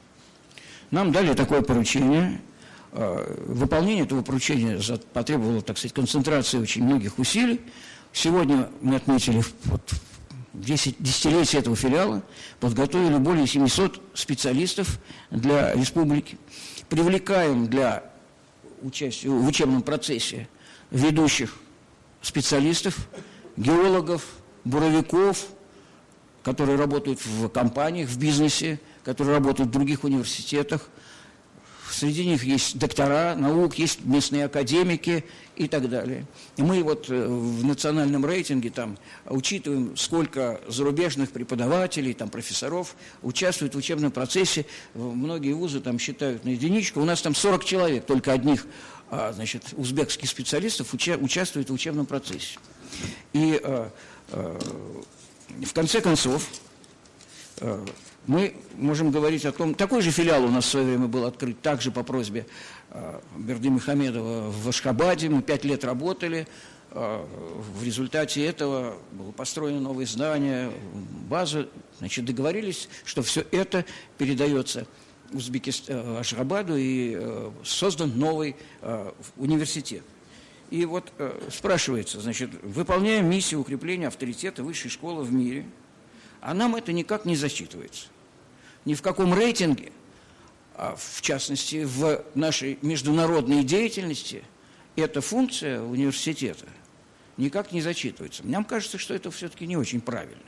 Нам дали такое поручение. Выполнение этого поручения потребовало, так сказать, концентрации очень многих усилий. Сегодня мы отметили вот, десятилетие этого филиала, подготовили более семисот специалистов для республики. Привлекаем для участия в учебном процессе ведущих специалистов, геологов, буровиков, которые работают в компаниях, в бизнесе, которые работают в других университетах. Среди них есть доктора наук, есть местные академики и так далее. И мы вот в национальном рейтинге там учитываем, сколько зарубежных преподавателей, там, профессоров участвуют в учебном процессе. Многие вузы там считают на единичку. У нас там сорок человек, только одних, значит, узбекских специалистов уча- участвуют в учебном процессе. И э, э, в конце концов э, мы можем говорить о том, такой же филиал у нас в свое время был открыт, также по просьбе э, Бердымухамедова в Ашхабаде, мы пять лет работали, э, в результате этого было построено новое здание, база, значит, договорились, что все это передается Узбекистану, Ашхабаду, и э, создан новый э, университет. И вот э, спрашивается, значит, выполняем миссию укрепления авторитета высшей школы в мире, а нам это никак не засчитывается. Ни в каком рейтинге а в частности, в нашей международной деятельности, эта функция университета никак не зачитывается. Мне кажется, что это все-таки не очень правильно.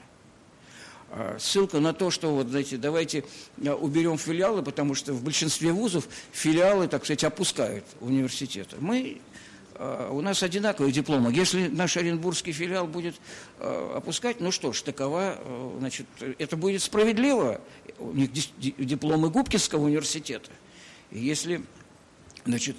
Ссылка на то, что вот, знаете, давайте уберем филиалы, потому что в большинстве вузов филиалы, так сказать, опускают университеты. Мы, у нас одинаковые дипломы. Если наш оренбургский филиал будет опускать, ну что ж, такова, значит, это будет справедливо. У них дипломы Губкинского университета. И если, значит,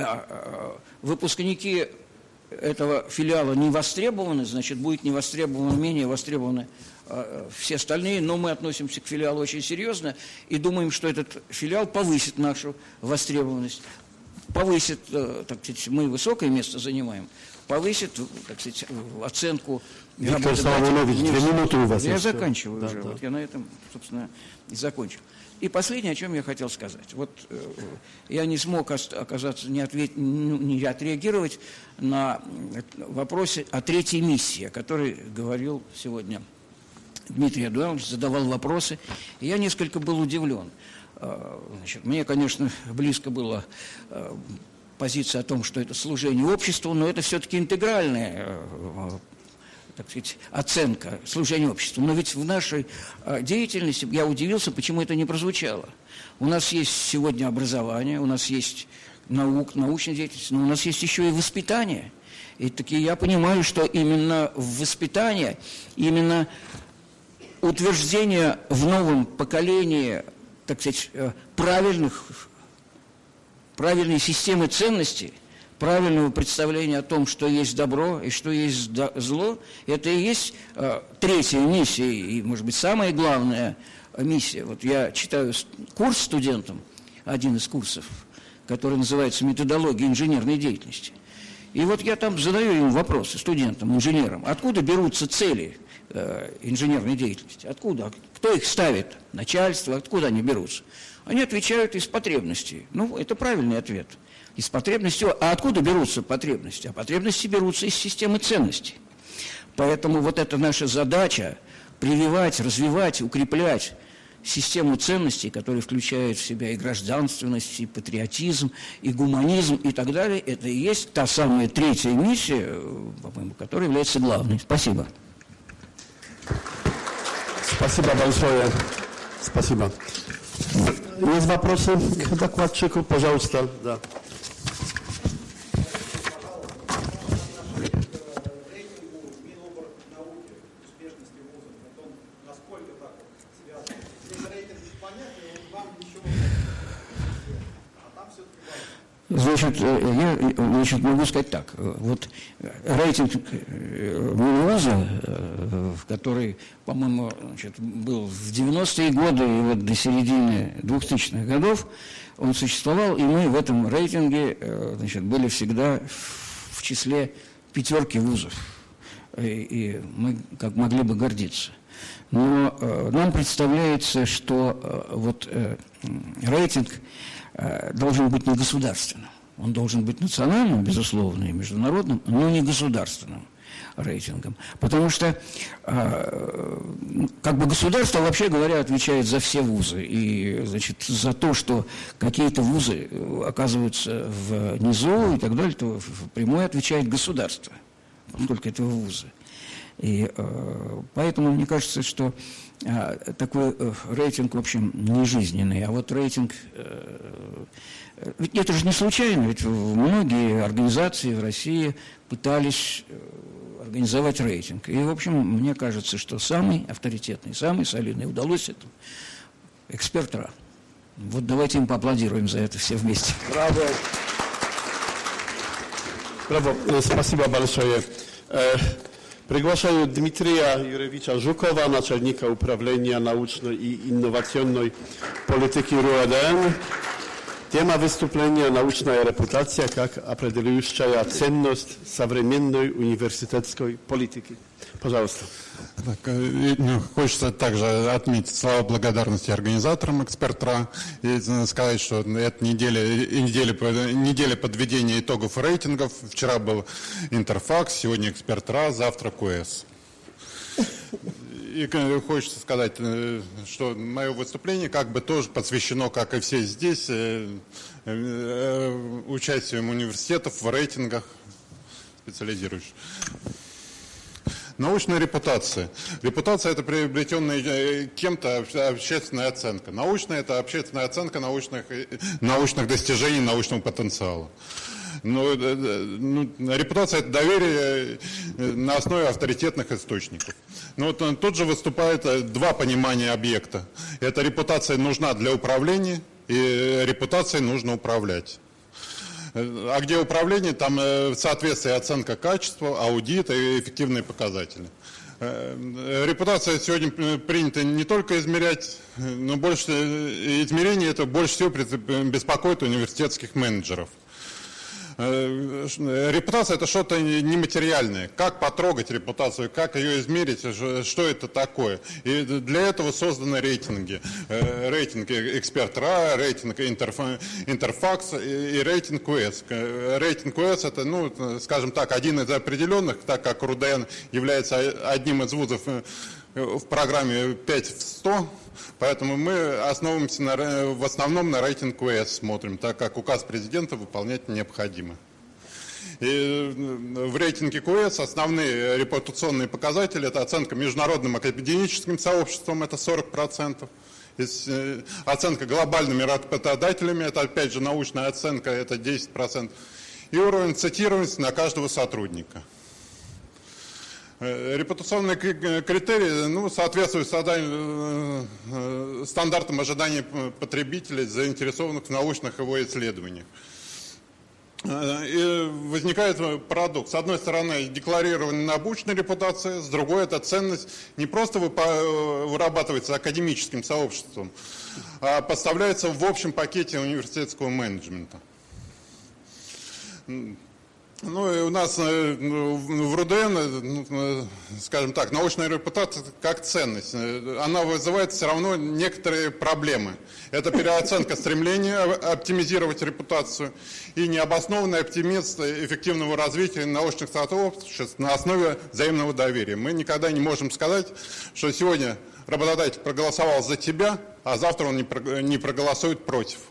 выпускники этого филиала не востребованы, значит, будет не востребованы, менее востребованы все остальные, но мы относимся к филиалу очень серьезно и думаем, что этот филиал повысит нашу востребованность, повысит, так сказать, мы высокое место занимаем, повысит, так сказать, оценку. Виктор Соломонович, две минуты у вас. Я есть. заканчиваю да, уже, да. вот я на этом, собственно, и закончил. И последнее, о чем я хотел сказать. Вот э, я не смог оказаться, не, ответ, не отреагировать на вопросы о третьей миссии, о которой говорил сегодня Дмитрий Эдуардович, задавал вопросы. И я несколько был удивлен. Э, значит, мне, конечно, близко была э, позиция о том, что это служение обществу, но это все-таки интегральное э, так сказать, оценка служения обществу. Но ведь в нашей э, деятельности я удивился, почему это не прозвучало. У нас есть сегодня образование, у нас есть наук, научная деятельность, но у нас есть еще и воспитание. И таки я понимаю, что именно в воспитании, именно утверждение в новом поколении, так сказать, э, правильных, правильной системы ценностей, правильного представления о том, что есть добро и что есть зло, это и есть э, третья миссия, и, может быть, самая главная миссия. Вот я читаю курс студентам, один из курсов, который называется «Методология инженерной деятельности». И вот я там задаю им вопросы, студентам, инженерам, откуда берутся цели э, инженерной деятельности, откуда, кто их ставит, начальство, откуда они берутся. Они отвечают из потребностей. Ну, это правильный ответ. Из потребностей. А откуда берутся потребности? А потребности берутся из системы ценностей. Поэтому вот это наша задача прививать, развивать, укреплять систему ценностей, которая включает в себя и гражданственность, и патриотизм, и гуманизм, и так далее. Это и есть та самая третья миссия, по-моему, которая является главной. Спасибо. Спасибо большое. Спасибо. Есть вопросы к докладчику? Пожалуйста. Да. Значит, я значит, могу сказать так. Вот рейтинг Минвуза, который, по-моему, значит, был в девяностые годы и вот до середины двухтысячных годов, он существовал, и мы в этом рейтинге, значит, были всегда в числе пятерки вузов. И, и мы как могли бы гордиться. Но нам представляется, что вот рейтинг должен быть не государственным. Он должен быть национальным, безусловно, и международным, но не государственным рейтингом. Потому что как бы государство, вообще говоря, отвечает за все вузы. И, значит, за то, что какие-то вузы оказываются внизу и так далее, то впрямую отвечает государство, поскольку это вузы. И поэтому мне кажется, что такой рейтинг, в общем, не жизненный. А вот рейтинг... Ведь это же не случайно, ведь многие организации в России пытались организовать рейтинг. И, в общем, мне кажется, что самый авторитетный, самый солидный удалось это эксперт-ра. Вот давайте им поаплодируем за это все вместе. Браво! Браво! Спасибо большое. Приглашаю Дмитрия Юрьевича Жукова, начальника управления научной и инновационной политики РУЭДН. Тема выступления «Научная репутация как определяющая ценность современной университетской политики». Пожалуйста. Так, ну, хочется также отметить слова благодарности организаторам «Эксперт.ра» и сказать, что это неделя, неделя, неделя подведения итогов рейтингов. Вчера был Интерфакс, сегодня «Эксперт.ра», завтра КУЭС. И хочется сказать, что мое выступление как бы тоже посвящено, как и все здесь, участием университетов в рейтингах специализирующих. Научная репутация. Репутация – это приобретенная кем-то общественная оценка. Научная – это общественная оценка научных, научных достижений, научного потенциала. Но, ну, репутация – это доверие на основе авторитетных источников. Но вот тут же выступает два понимания объекта. Эта репутация нужна для управления, и репутацией нужно управлять. А где управление, там в соответствии оценка качества, аудит и эффективные показатели. Репутация сегодня принято не только измерять, но больше измерение это больше всего беспокоит университетских менеджеров. Репутация – это что-то нематериальное. Как потрогать репутацию, как ее измерить, что это такое. И для этого созданы рейтинги. Рейтинг Эксперт.ра, рейтинг Интерфакс и рейтинг ю эс. Рейтинг ю эс – это, ну, скажем так, один из определенных, так как РУДН является одним из вузов в программе пять в сто. Поэтому мы основываемся на, в основном на рейтинг ю эс смотрим, так как указ президента выполнять необходимо. И в рейтинге ку эс основные репутационные показатели – это оценка международным академическим сообществом, это сорок процентов. Оценка глобальными работодателями – это опять же научная оценка, это десять процентов. И уровень цитируемости на каждого сотрудника. Репутационные критерии, ну, соответствуют стандартам ожиданий потребителей, заинтересованных в научных его исследованиях. И возникает парадокс. С одной стороны, декларирование научной репутации, с другой, эта ценность не просто вырабатывается академическим сообществом, а поставляется в общем пакете университетского менеджмента. Ну, и у нас в РУДН, скажем так, научная репутация как ценность. Она вызывает все равно некоторые проблемы. Это переоценка стремления оптимизировать репутацию и необоснованный оптимизм эффективного развития научных сообществ на основе взаимного доверия. Мы никогда не можем сказать, что сегодня работодатель проголосовал за тебя, а завтра он не проголосует против.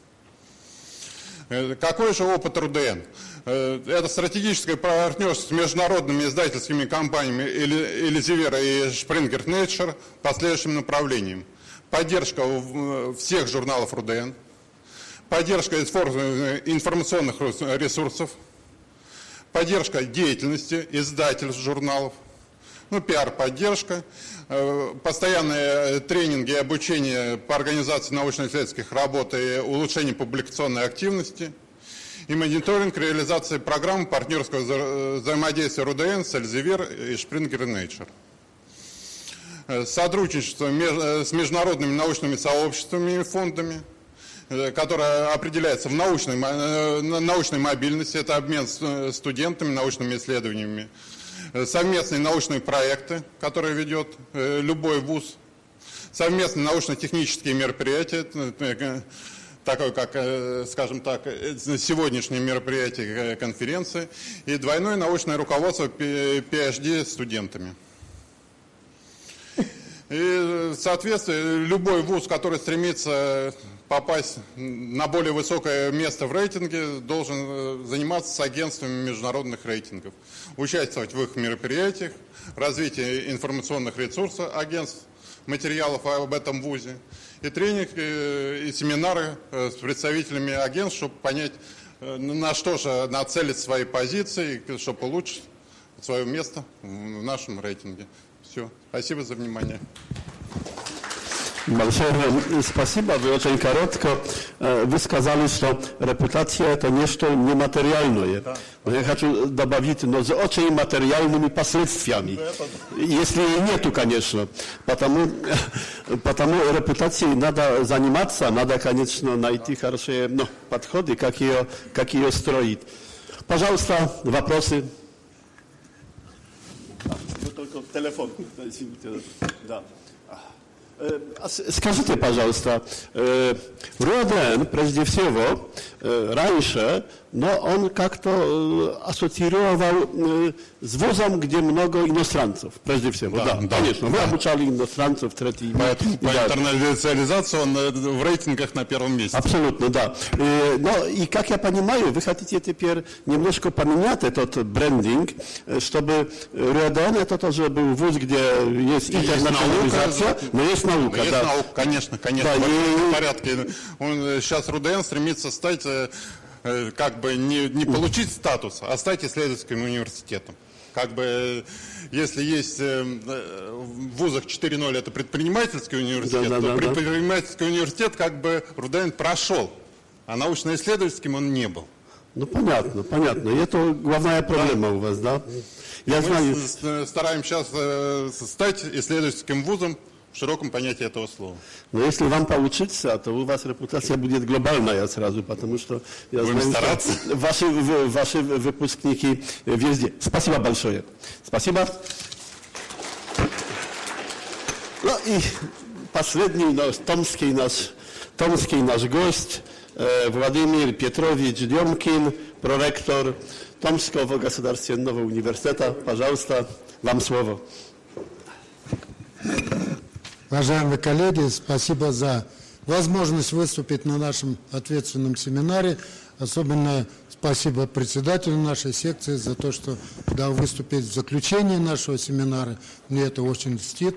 Какой же опыт РУДН? Это стратегическое партнерство с международными издательскими компаниями Elsevier и Springer Nature по следующим направлениям. Поддержка всех журналов РУДН, поддержка информационных ресурсов, поддержка деятельности издательств журналов, ну, пиар-поддержка, постоянные тренинги и обучение по организации научно-исследовательских работ и улучшение публикационной активности, и мониторинг реализации программ партнерского взаимодействия РУДН с Elsevier и Springer Nature. Сотрудничество с международными научными сообществами и фондами, которое определяется в научной, научной мобильности, это обмен с студентами, научными исследованиями, совместные научные проекты, которые ведет любой вуз, совместные научно-технические мероприятия, такое как, скажем так, сегодняшнее мероприятие конференции, и двойное научное руководство пи эйч ди студентами. И, соответственно, любой вуз, который стремится попасть на более высокое место в рейтинге, должен заниматься с агентствами международных рейтингов, участвовать в их мероприятиях, развитие информационных ресурсов агентств, материалов об этом вузе, и тренинг, и семинары с представителями агентств, чтобы понять, на что же нацелить свои позиции, чтобы улучшить свое место в нашем рейтинге. Все. Спасибо за внимание. Большое спасибо. Вы очень коротко вы сказали, что репутация – это нечто нематериальное. Да. Но я хочу добавить, но с очень материальными последствиями. Если и нету, конечно. Потому, потому репутацией надо заниматься, надо, конечно, найти хорошие ну, подходы, как ее, как ее строить. Пожалуйста, вопросы. Только телефон. Да. Скажите, пожалуйста, РУДН, прежде всего, раньше но он как-то ассоциировал с вузом, где много иностранцев, прежде всего. Да, да, да конечно, мы да. обучали иностранцев, третий. Поэтому по да. интернализации он в рейтингах на первом месте. Абсолютно, да. И, но, и как я понимаю, вы хотите теперь немножко поменять этот брендинг, чтобы РУДН это тоже был вуз, где есть интернационализация, но есть наука. Есть да. наука, конечно, конечно, да, в и... порядке. Он, сейчас РУДН стремится стать, как бы, не, не получить статус, а стать исследовательским университетом. Как бы, если есть в вузах четыре ноль это предпринимательский университет, да, да, то да, предпринимательский да. университет как бы РУДН прошел, а научно-исследовательским он не был. Ну, понятно, понятно. И это главная проблема да. у вас, да? Я Мы знаю... стараемся сейчас э, стать исследовательским вузом в широком понятии этого слова. Но если вам получится, то у вас репутация будет глобальная сразу, потому что я Будем знаю, стараться. Что ваши, ваши выпускники везде. Спасибо большое. Спасибо. Ну и последний наш, томский наш, томский наш гость, Владимир Петрович Демкин, проректор Томского государственного университета. Пожалуйста, вам слово. Уважаемые коллеги, спасибо за возможность выступить на нашем ответственном семинаре. Особенно спасибо председателю нашей секции за то, что дал выступить в заключении нашего семинара. Мне это очень льстит.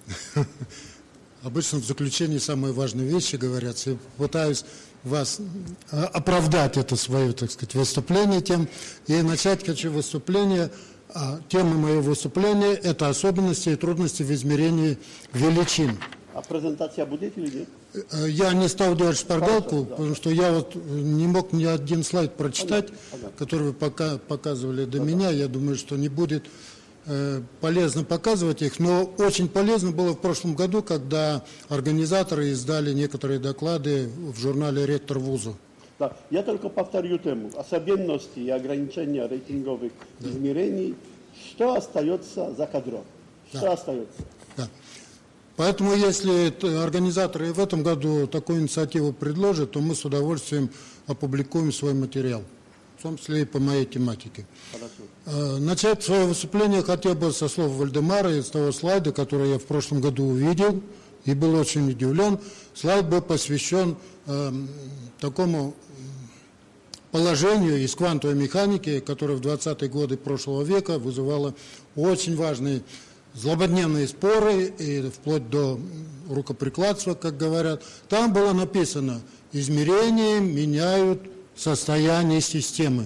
Обычно в заключении самые важные вещи говорятся. Я пытаюсь вас оправдать это свое, так сказать, выступление тем. И начать хочу выступление. Тема моего выступления – это особенности и трудности в измерении величин. А презентация будет или нет? Я не стал делать шпаргалку, Хорошо, да. потому что я вот не мог ни один слайд прочитать, ага, ага. который вы пока показывали до ага. меня. Я думаю, что не будет э, полезно показывать их, но очень полезно было в прошлом году, когда организаторы издали некоторые доклады в журнале «Ректор вуза». Да, я только повторю тему. Особенности и ограничения рейтинговых да. измерений. Что остается за кадром? Что да. остается? Да. Поэтому, если организаторы в этом году такую инициативу предложат, то мы с удовольствием опубликуем свой материал, в том числе и по моей тематике. Хорошо. Начать свое выступление хотел бы со слов Вальдемара, из того слайда, который я в прошлом году увидел, и был очень удивлен. Слайд был посвящен э, такому положению из квантовой механики, которое в двадцатые годы прошлого века вызывало очень важные злободневные споры, и вплоть до рукоприкладства, как говорят. Там было написано: измерения меняют состояние системы.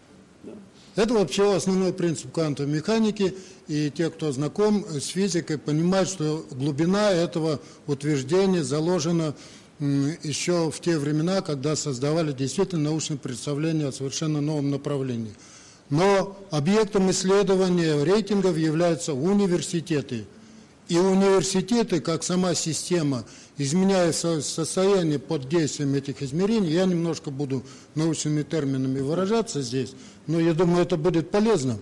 Это вообще основной принцип квантовой механики, и те, кто знаком с физикой, понимают, что глубина этого утверждения заложена еще в те времена, когда создавали действительно научные представления о совершенно новом направлении. Но объектом исследования рейтингов являются университеты. И университеты, как сама система, изменяя состояние под действием этих измерений, я немножко буду научными терминами выражаться здесь, но я думаю, это будет полезно,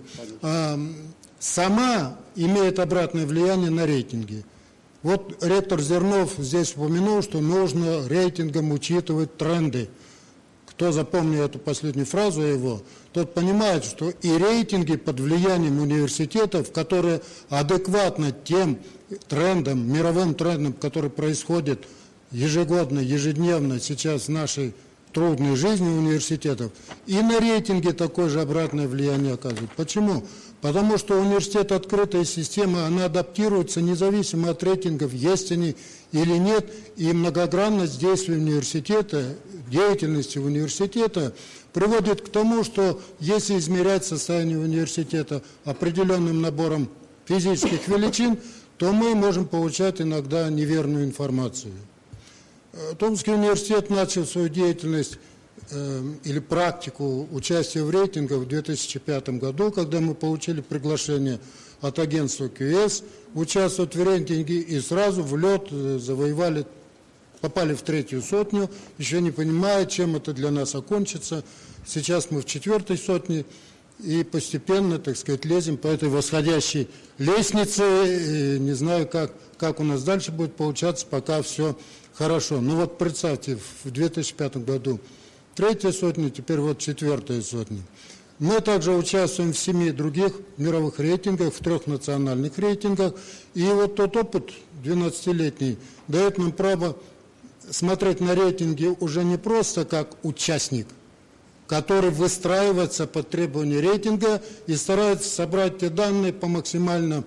сама имеет обратное влияние на рейтинги. Вот ректор Зернов здесь упомянул, что нужно рейтингом учитывать тренды. Кто запомнил эту последнюю фразу его, тот понимает, что и рейтинги под влиянием университетов, которые адекватны тем трендам, мировым трендам, которые происходят ежегодно, ежедневно сейчас в нашей трудной жизни университетов, и на рейтинге такое же обратное влияние оказывает. Почему? Потому что университет — открытая система, она адаптируется независимо от рейтингов, есть они или нет, и многогранность действий университета, деятельности университета приводит к тому, что если измерять состояние университета определенным набором физических величин, то мы можем получать иногда неверную информацию. Томский университет начал свою деятельность э, или практику участия в рейтингах в две тысячи пятом году, когда мы получили приглашение от агентства кью эс участвовать в рейтинге и сразу в лед завоевали, попали в третью сотню, еще не понимая, чем это для нас окончится. Сейчас мы в четвертой сотне и постепенно, так сказать, лезем по этой восходящей лестнице. И не знаю, как, как у нас дальше будет получаться, пока все хорошо. Ну вот представьте, в две тысячи пятом году третья сотня, теперь вот четвертая сотня. Мы также участвуем в семи других мировых рейтингах, в трех национальных рейтингах. И вот тот опыт двенадцатилетний дает нам право смотреть на рейтинги уже не просто как участник, который выстраивается под требования рейтинга и старается собрать те данные по максимально,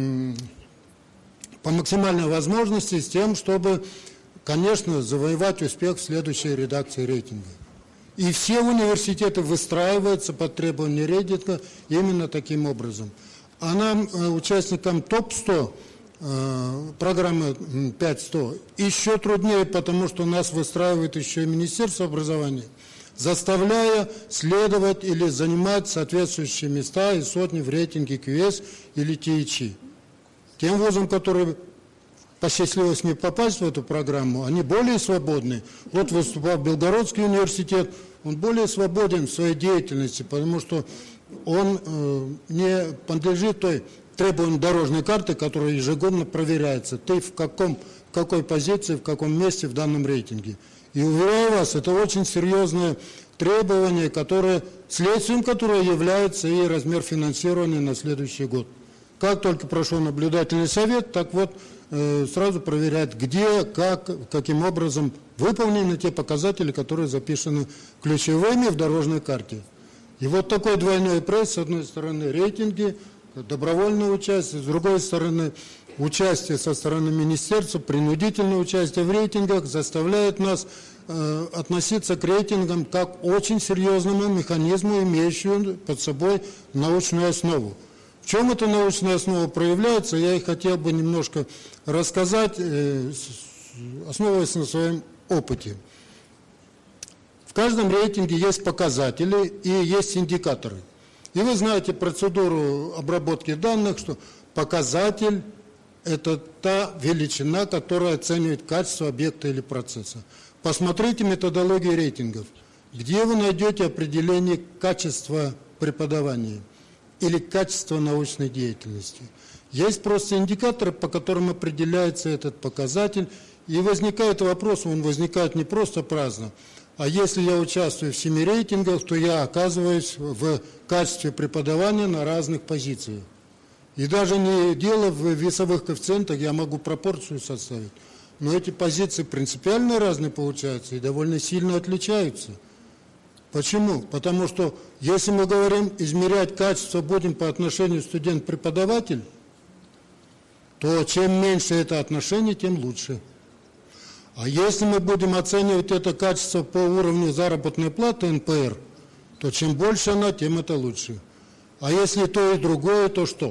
по максимальной возможности с тем, чтобы, конечно, завоевать успех в следующей редакции рейтинга. И все университеты выстраиваются под требования рейтинга именно таким образом. А нам, участникам топ сто, программы пять сто, еще труднее, потому что нас выстраивает еще и Министерство образования, заставляя следовать или занимать соответствующие места и сотни в рейтинге кью эс или ти эйч и. Тем вузам, которые посчастливилось мне попасть в эту программу, они более свободны. Вот выступал Белгородский университет, он более свободен в своей деятельности, потому что он э, не подлежит той требованию дорожной карты, которая ежегодно проверяется. Ты в, каком, в какой позиции, в каком месте в данном рейтинге. И уверяю вас, это очень серьезное требование, которое, следствием которого является и размер финансирования на следующий год. Как только прошел наблюдательный совет, так вот э, сразу проверяют, где, как, каким образом выполнены те показатели, которые записаны ключевыми в дорожной карте. И вот такой двойной пресс, с одной стороны рейтинги, добровольное участие, с другой стороны участие со стороны министерства, принудительное участие в рейтингах заставляет нас э, относиться к рейтингам как очень серьезному механизму, имеющему под собой научную основу. В чем эта научная основа проявляется, я и хотел бы немножко рассказать, э, основываясь на своем опыте. В каждом рейтинге есть показатели и есть индикаторы. И вы знаете процедуру обработки данных, что показатель – это та величина, которая оценивает качество объекта или процесса. Посмотрите методологию рейтингов. Где вы найдете определение качества преподавания или качества научной деятельности? Есть просто индикаторы, по которым определяется этот показатель. И возникает вопрос, он возникает не просто праздно, а если я участвую в семи рейтингах, то я оказываюсь в качестве преподавания на разных позициях. И даже не дело в весовых коэффициентах, я могу пропорцию составить. Но эти позиции принципиально разные получаются и довольно сильно отличаются. Почему? Потому что если мы говорим, измерять качество будем по отношению студент-преподаватель, то чем меньше это отношение, тем лучше. А если мы будем оценивать это качество по уровню заработной платы эн пэ эр, то чем больше она, тем это лучше. А если то и другое, то что?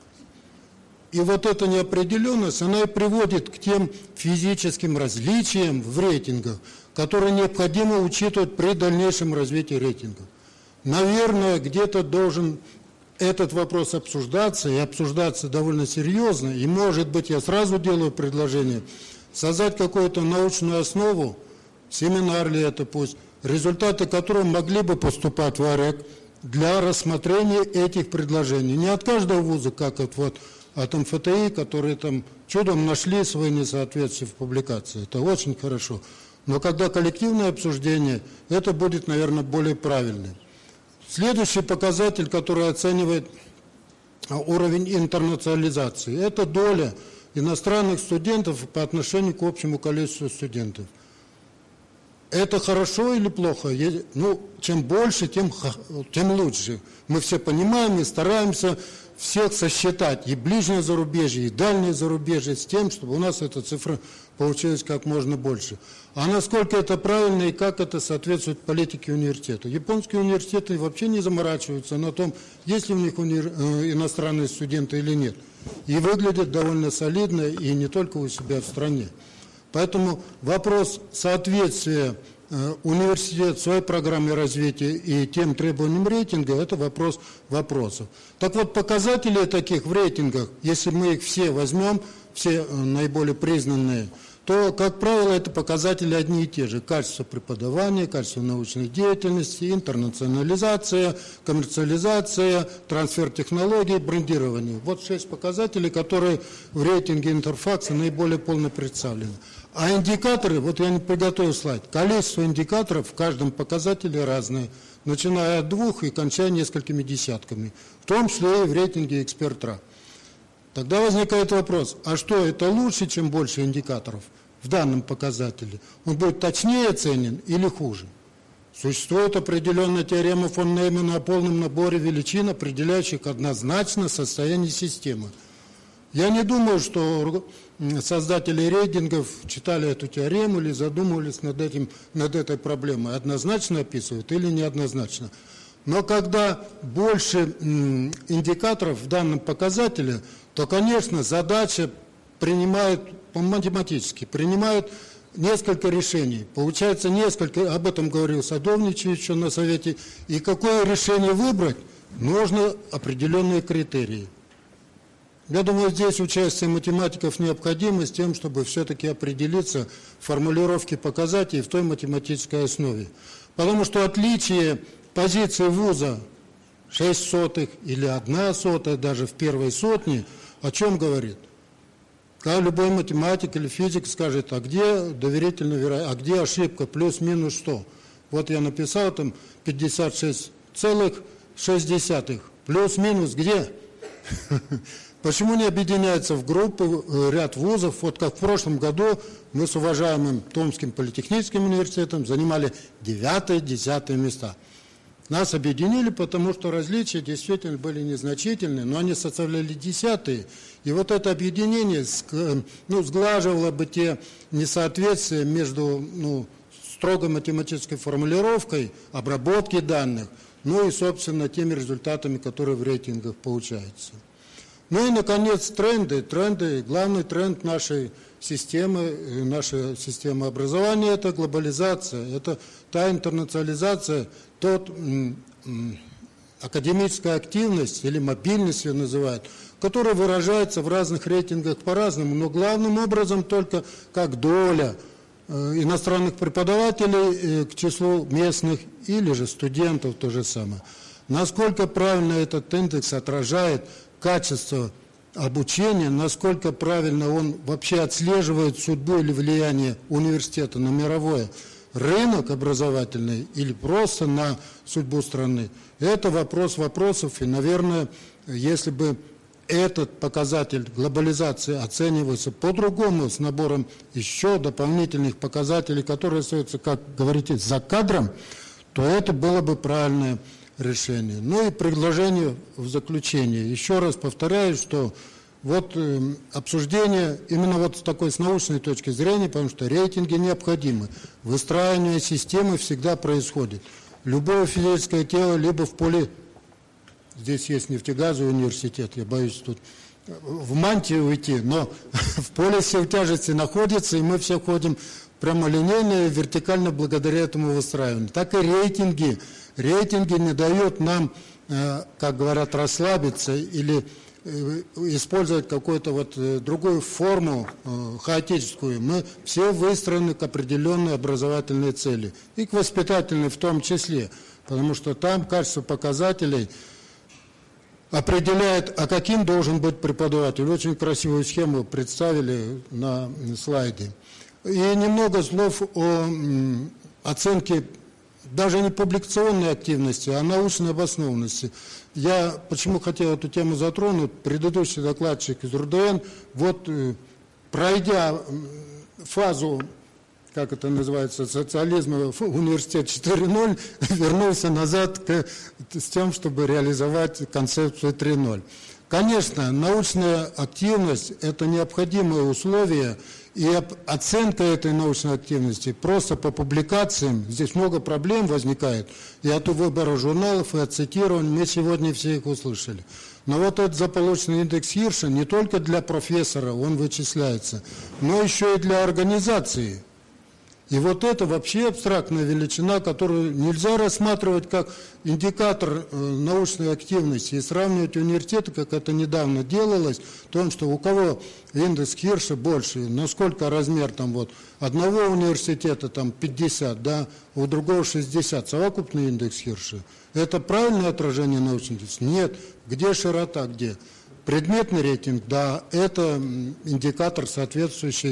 И вот эта неопределенность, она и приводит к тем физическим различиям в рейтингах, которые необходимо учитывать при дальнейшем развитии рейтингов. Наверное, где-то должен этот вопрос обсуждаться, и обсуждаться довольно серьезно, и, может быть, я сразу делаю предложение – создать какую-то научную основу, семинар ли это пусть, результаты которого могли бы поступать в АРЭК для рассмотрения этих предложений. Не от каждого вуза, как от, вот, от эм эф тэ и, которые там чудом нашли свои несоответствия в публикации. Это очень хорошо. Но когда коллективное обсуждение, это будет, наверное, более правильным. Следующий показатель, который оценивает уровень интернационализации, это доля иностранных студентов по отношению к общему количеству студентов. Это хорошо или плохо? Ну, чем больше, тем, тем лучше. Мы все понимаем и стараемся всех сосчитать, и ближнее зарубежье, и дальнее зарубежье, с тем, чтобы у нас эта цифра получилась как можно больше. А насколько это правильно и как это соответствует политике университета? Японские университеты вообще не заморачиваются на том, есть ли у них универ... иностранные студенты или нет. И выглядят довольно солидно, и не только у себя в стране. Поэтому вопрос соответствия э, университета своей программе развития и тем требованиям рейтинга – это вопрос вопросов. Так вот, показатели таких в рейтингах, если мы их все возьмем, все э, наиболее признанные, то, как правило, это показатели одни и те же. Качество преподавания, качество научной деятельности, интернационализация, коммерциализация, трансфер технологий, брендирование. Вот шесть показателей, которые в рейтинге Интерфакса наиболее полно представлены. А индикаторы, вот я не приготовил слайд, количество индикаторов в каждом показателе разное, начиная от двух и кончая несколькими десятками, в том числе и в рейтинге «Эксперт.ра». Тогда возникает вопрос, а что, это лучше, чем больше индикаторов в данном показателе? Он будет точнее оценен или хуже? Существует определенная теорема фон Неймана о полном наборе величин, определяющих однозначно состояние системы. Я не думаю, что создатели рейтингов читали эту теорему или задумывались над, этим, над этой проблемой. Однозначно описывают или неоднозначно. Но когда больше индикаторов в данном показателе, то, конечно, задача принимает математически, принимает несколько решений. Получается несколько, об этом говорил Садовничий еще на совете. И какое решение выбрать, нужно определенные критерии. Я думаю, здесь участие математиков необходимо с тем, чтобы все-таки определиться в формулировке показателей в той математической основе. Потому что отличие позиции вуза шесть сотых или одна сотая даже в первой сотне о чем говорит? Когда любой математик или физик скажет, а где доверительная вероятность, а где ошибка, плюс-минус что? Вот я написал там пятьдесят шесть целых шесть десятых, плюс-минус где? Почему не объединяется в группы ряд вузов? Вот как в прошлом году мы с уважаемым Томским политехническим университетом занимали девятое-десятое места. Нас объединили, потому что различия действительно были незначительные, но они составляли десятые. И вот это объединение ну, сглаживало бы те несоответствия между ну, строго математической формулировкой, обработки данных, ну и, собственно, теми результатами, которые в рейтингах получаются. Ну и, наконец, тренды. Тренды, главный тренд нашей системы, нашей системы образования – это глобализация, это та интернационализация, тот м, м, академическая активность или мобильность ее называют, которая выражается в разных рейтингах по-разному, но главным образом только как доля э, иностранных преподавателей э, к числу местных или же студентов то же самое. Насколько правильно этот индекс отражает качество обучения, насколько правильно он вообще отслеживает судьбу или влияние университета на мировой рынок образовательный или просто на судьбу страны. Это вопрос вопросов, и, наверное, если бы этот показатель глобализации оценивался по-другому, с набором еще дополнительных показателей, которые остаются, как говорите, за кадром, то это было бы правильное решение. Ну и предложение в заключение. Еще раз повторяю, что вот э, обсуждение именно вот с такой с научной точки зрения, потому что рейтинги необходимы. Выстраивание системы всегда происходит. Любое физическое тело либо в поле, здесь есть нефтегазовый университет, я боюсь тут в мантию уйти, но в поле сил тяжести находится, и мы все ходим прямолинейно и вертикально благодаря этому выстраиванию. Так и рейтинги. Рейтинги не дают нам, как говорят, расслабиться или использовать какую-то вот другую форму хаотическую. Мы все выстроены к определенной образовательной цели и к воспитательной в том числе, потому что там качество показателей определяет, а каким должен быть преподаватель. Очень красивую схему представили на слайде. И немного слов о оценке даже не публикационной активности, а научной обоснованности. Я почему хотел эту тему затронуть, предыдущий докладчик из РУДН, вот пройдя фазу, как это называется, социализма, университет четыре ноль, вернулся назад к, с тем, чтобы реализовать концепцию три ноль. Конечно, научная активность – это необходимое условие, и оценка этой научной активности просто по публикациям, здесь много проблем возникает, и от выбора журналов, и от цитирования, мы сегодня все их услышали. Но вот этот заполученный индекс Хирша не только для профессора, он вычисляется, но еще и для организации. И вот это вообще абстрактная величина, которую нельзя рассматривать как индикатор научной активности и сравнивать университеты, как это недавно делалось, в том, что у кого индекс Хирша больше, насколько размер там вот одного университета там пятьдесят, да, у другого шестьдесят, совокупный индекс Хирша. Это правильное отражение научной деятельности? Нет. Где широта, где? Предметный рейтинг, да, это индикатор соответствующий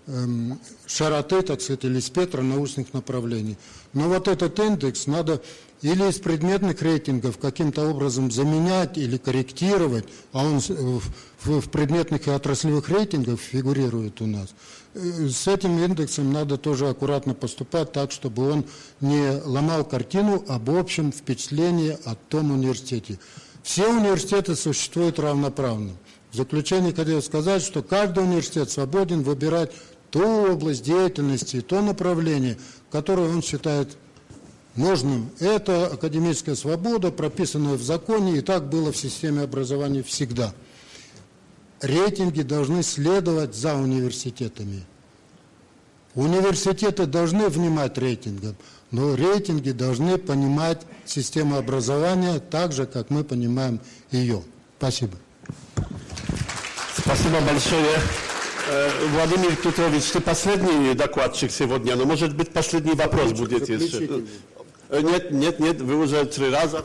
эм, широты, так сказать, или спектра научных направлений. Но вот этот индекс надо или из предметных рейтингов каким-то образом заменять или корректировать, а он в, в, в предметных и отраслевых рейтингах фигурирует у нас. С этим индексом надо тоже аккуратно поступать так, чтобы он не ломал картину об общем впечатлении о том университете. Все университеты существуют равноправно. В заключение хотел сказать, что каждый университет свободен выбирать ту область деятельности, то направление, которое он считает нужным. Это академическая свобода, прописанная в законе, и так было в системе образования всегда. Рейтинги должны следовать за университетами. Университеты должны внимать рейтингам, но рейтинги должны понимать систему образования так же, как мы понимаем ее. Спасибо. Спасибо большое. Владимир Петрович, ты последний докладчик сегодня, но, может быть, последний вопрос будет еще. Нет, нет, нет, вы уже три раза.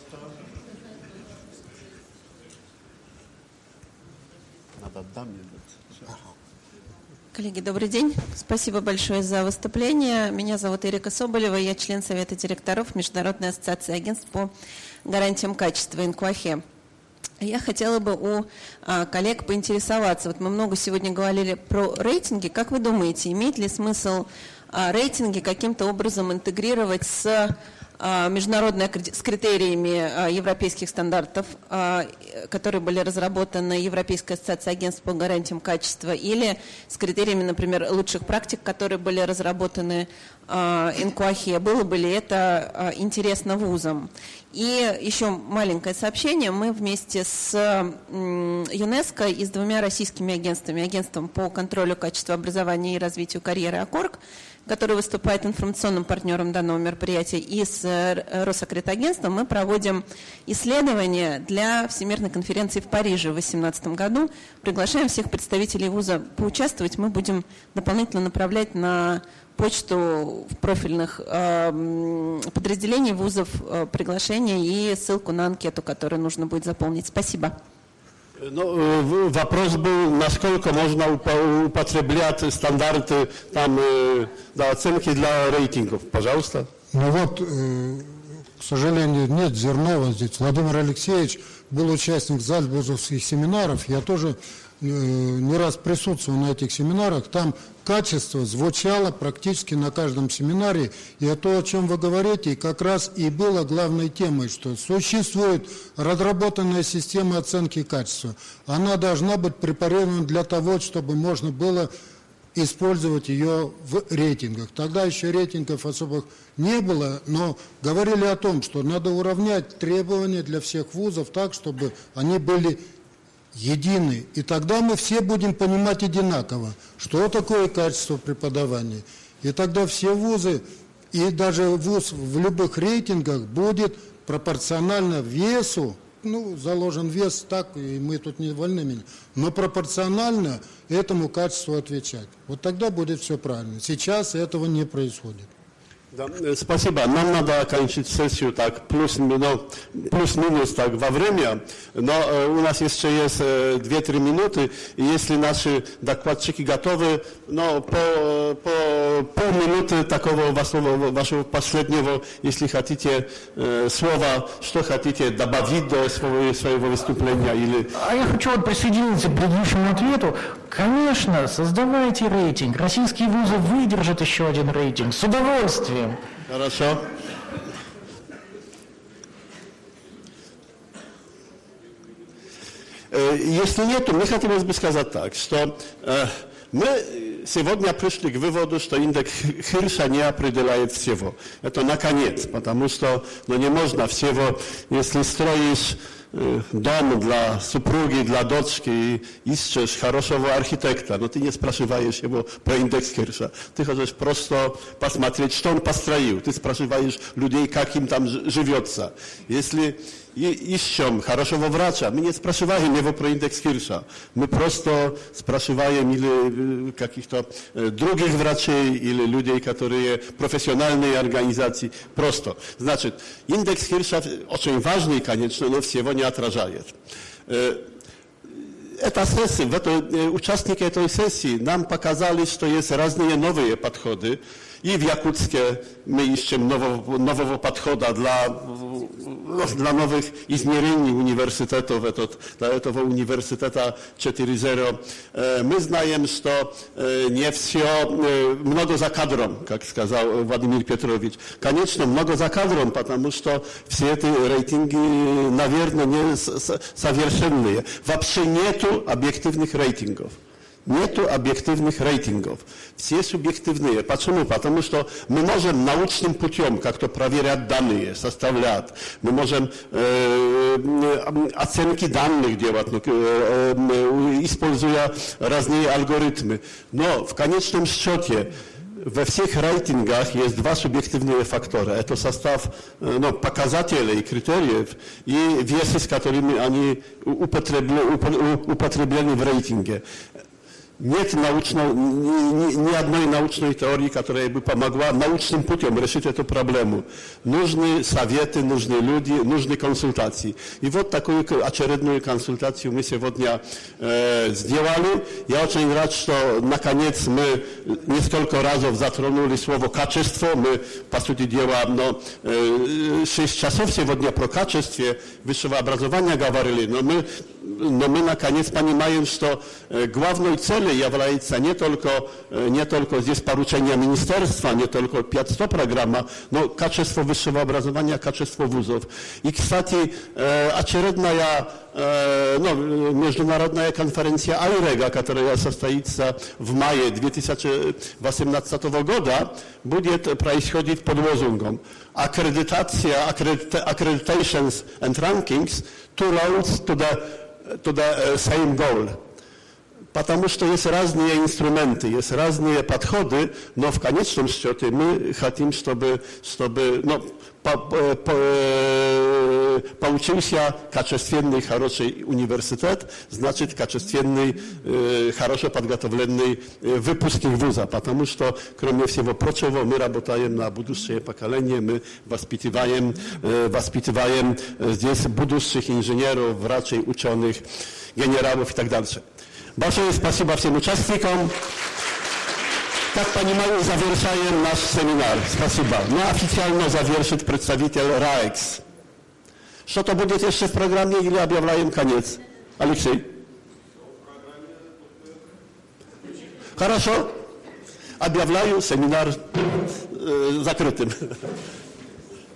Коллеги, добрый день. Спасибо большое за выступление. Меня зовут Ирика Соболева, я член Совета директоров Международной ассоциации агентств по гарантиям качества ИНКОАХЕ. Я хотела бы у а, коллег поинтересоваться. Вот мы много сегодня говорили про рейтинги. Как вы думаете, имеет ли смысл а, рейтинги каким-то образом интегрировать с а, международными с критериями а, европейских стандартов, а, которые были разработаны Европейской ассоциацией агентств по гарантиям качества, или с критериями, например, лучших практик, которые были разработаны а, ИНКОАХЕ? Было бы ли это а, интересно вузам? И еще маленькое сообщение. Мы вместе с ЮНЕСКО и с двумя российскими агентствами, агентством по контролю качества образования и развитию карьеры АКОРГ, который выступает информационным партнером данного мероприятия, и с Россекретагентством мы проводим исследования для Всемирной конференции в Париже в две тысячи восемнадцатом году. Приглашаем всех представителей вуза поучаствовать. Мы будем дополнительно направлять на почту профильных э, подразделений вузов э, приглашение и ссылку на анкету, которую нужно будет заполнить. Спасибо. Ну, вопрос был, насколько можно употреблять стандарты там, да, оценки для рейтингов. Пожалуйста. Ну вот, э, к сожалению, нет Зернова здесь. Владимир Алексеевич был участник зальцбургских семинаров. Я тоже э, не раз присутствовал на этих семинарах. Там качество звучало практически на каждом семинаре. И то, о чем вы говорите, как раз и было главной темой, что существует разработанная система оценки качества. Она должна быть препарирована для того, чтобы можно было использовать ее в рейтингах. Тогда еще рейтингов особых не было, но говорили о том, что надо уравнять требования для всех вузов так, чтобы они были едины. И тогда мы все будем понимать одинаково, что такое качество преподавания. И тогда все вузы, и даже вуз в любых рейтингах будет пропорционально весу, ну, заложен вес так, и мы тут не вольны меня, но пропорционально этому качеству отвечать. Вот тогда будет все правильно. Сейчас этого не происходит. Да, спасибо. Нам надо окончить сессию так плюс-минус плюс так во время, но э, у нас еще есть э, две-три минуты, и если наши докладчики готовы, но по, по полминуты такого вашего, вашего последнего, если хотите, э, слова, что хотите добавить до своего, своего выступления. Или... А я хочу вот присоединиться к предыдущему ответу. Конечно, создавайте рейтинг. Российские вузы выдержат еще один рейтинг. С удовольствием. Хорошо. Если нет, то мне хотелось бы сказать так, что э, мы сегодня пришли к выводу, что индекс Хирша не определяет всего. Это наконец, потому что ну, не можно всего, если строишь дом для супруги, для дочки, и ищешь хорошего архитектора, но ты не спрашиваешь его про индекс Хирша. Ты хочешь просто посмотреть, что он построил. Ты спрашиваешь людей, как им там живется. Если ищем хорошего врача, мы не спрашиваем его про индекс Хирша. Мы просто спрашиваем или каких-то других врачей, или людей, которые профессиональные организации. Просто. Значит, индекс Хирша очень важный, конечно, но всего не отражает. эта сессия, это, участники этой сессии нам показали, что есть разные новые подходы. И в Якутске мы ищем нового, нового подхода для, для новых измерений университетов, этот, для этого университета четыре ноль. Мы знаем, что не все, много за кадром, как сказал Владимир Петрович. Конечно, много за кадром, потому что все эти рейтинги, наверное, не совершенные. Вообще нету объективных рейтингов. Нету объективных рейтингов. Все субъективные. Почему? Потому что мы можем научным путем как-то проверять данные, составлять. Мы можем э, оценки данных делать, э, э, используя разные алгоритмы. Но в конечном счете во всех рейтингах есть два субъективные фактора. Это состав ну, показателей, критериев и весы, с которыми они употреблены в рейтинге. Нет научного, ни, ни одной научной теории, которая бы помогла научным путем решить эту проблему. Нужны советы, нужны люди, нужны консультации. И вот такую очередную консультацию мы сегодня э, сделали. Я очень рад, что наконец мы несколько раз затронули слово качество. Мы, по сути дела, но, э, шесть часов сегодня про качество высшего образования говорили, но мы, но мы наконец понимаем, что э, главной целью является не только, не только здесь поручение министерства, не только пятьсот программа, но качество высшего образования, качество вузов. И, кстати, очередная ну, международная конференция айрега, которая состоится в мае две тысячи восемнадцатого года, будет происходить под лозунгом «Аккредитация, accreditations and rankings, two roads to the, to the same goal». Потому что есть разные инструменты, есть разные подходы, но в конечном счете мы хотим, чтобы, чтобы ну, по, по, получился качественный, хороший университет, значит, качественный, хорошо подготовленный выпускник вуза. Потому что, кроме всего прочего, мы работаем на будущее поколение, мы воспитываем, воспитываем здесь будущих инженеров, врачей, ученых, генералов и так дальше. Большое спасибо всем участникам. Как понимаю, завершаем наш семинар. Спасибо. Ну, официально завершит представитель РАЭКС. Что-то будет еще в программе или объявляем конец? Алексей? Хорошо. Объявляю семинар э, закрытым.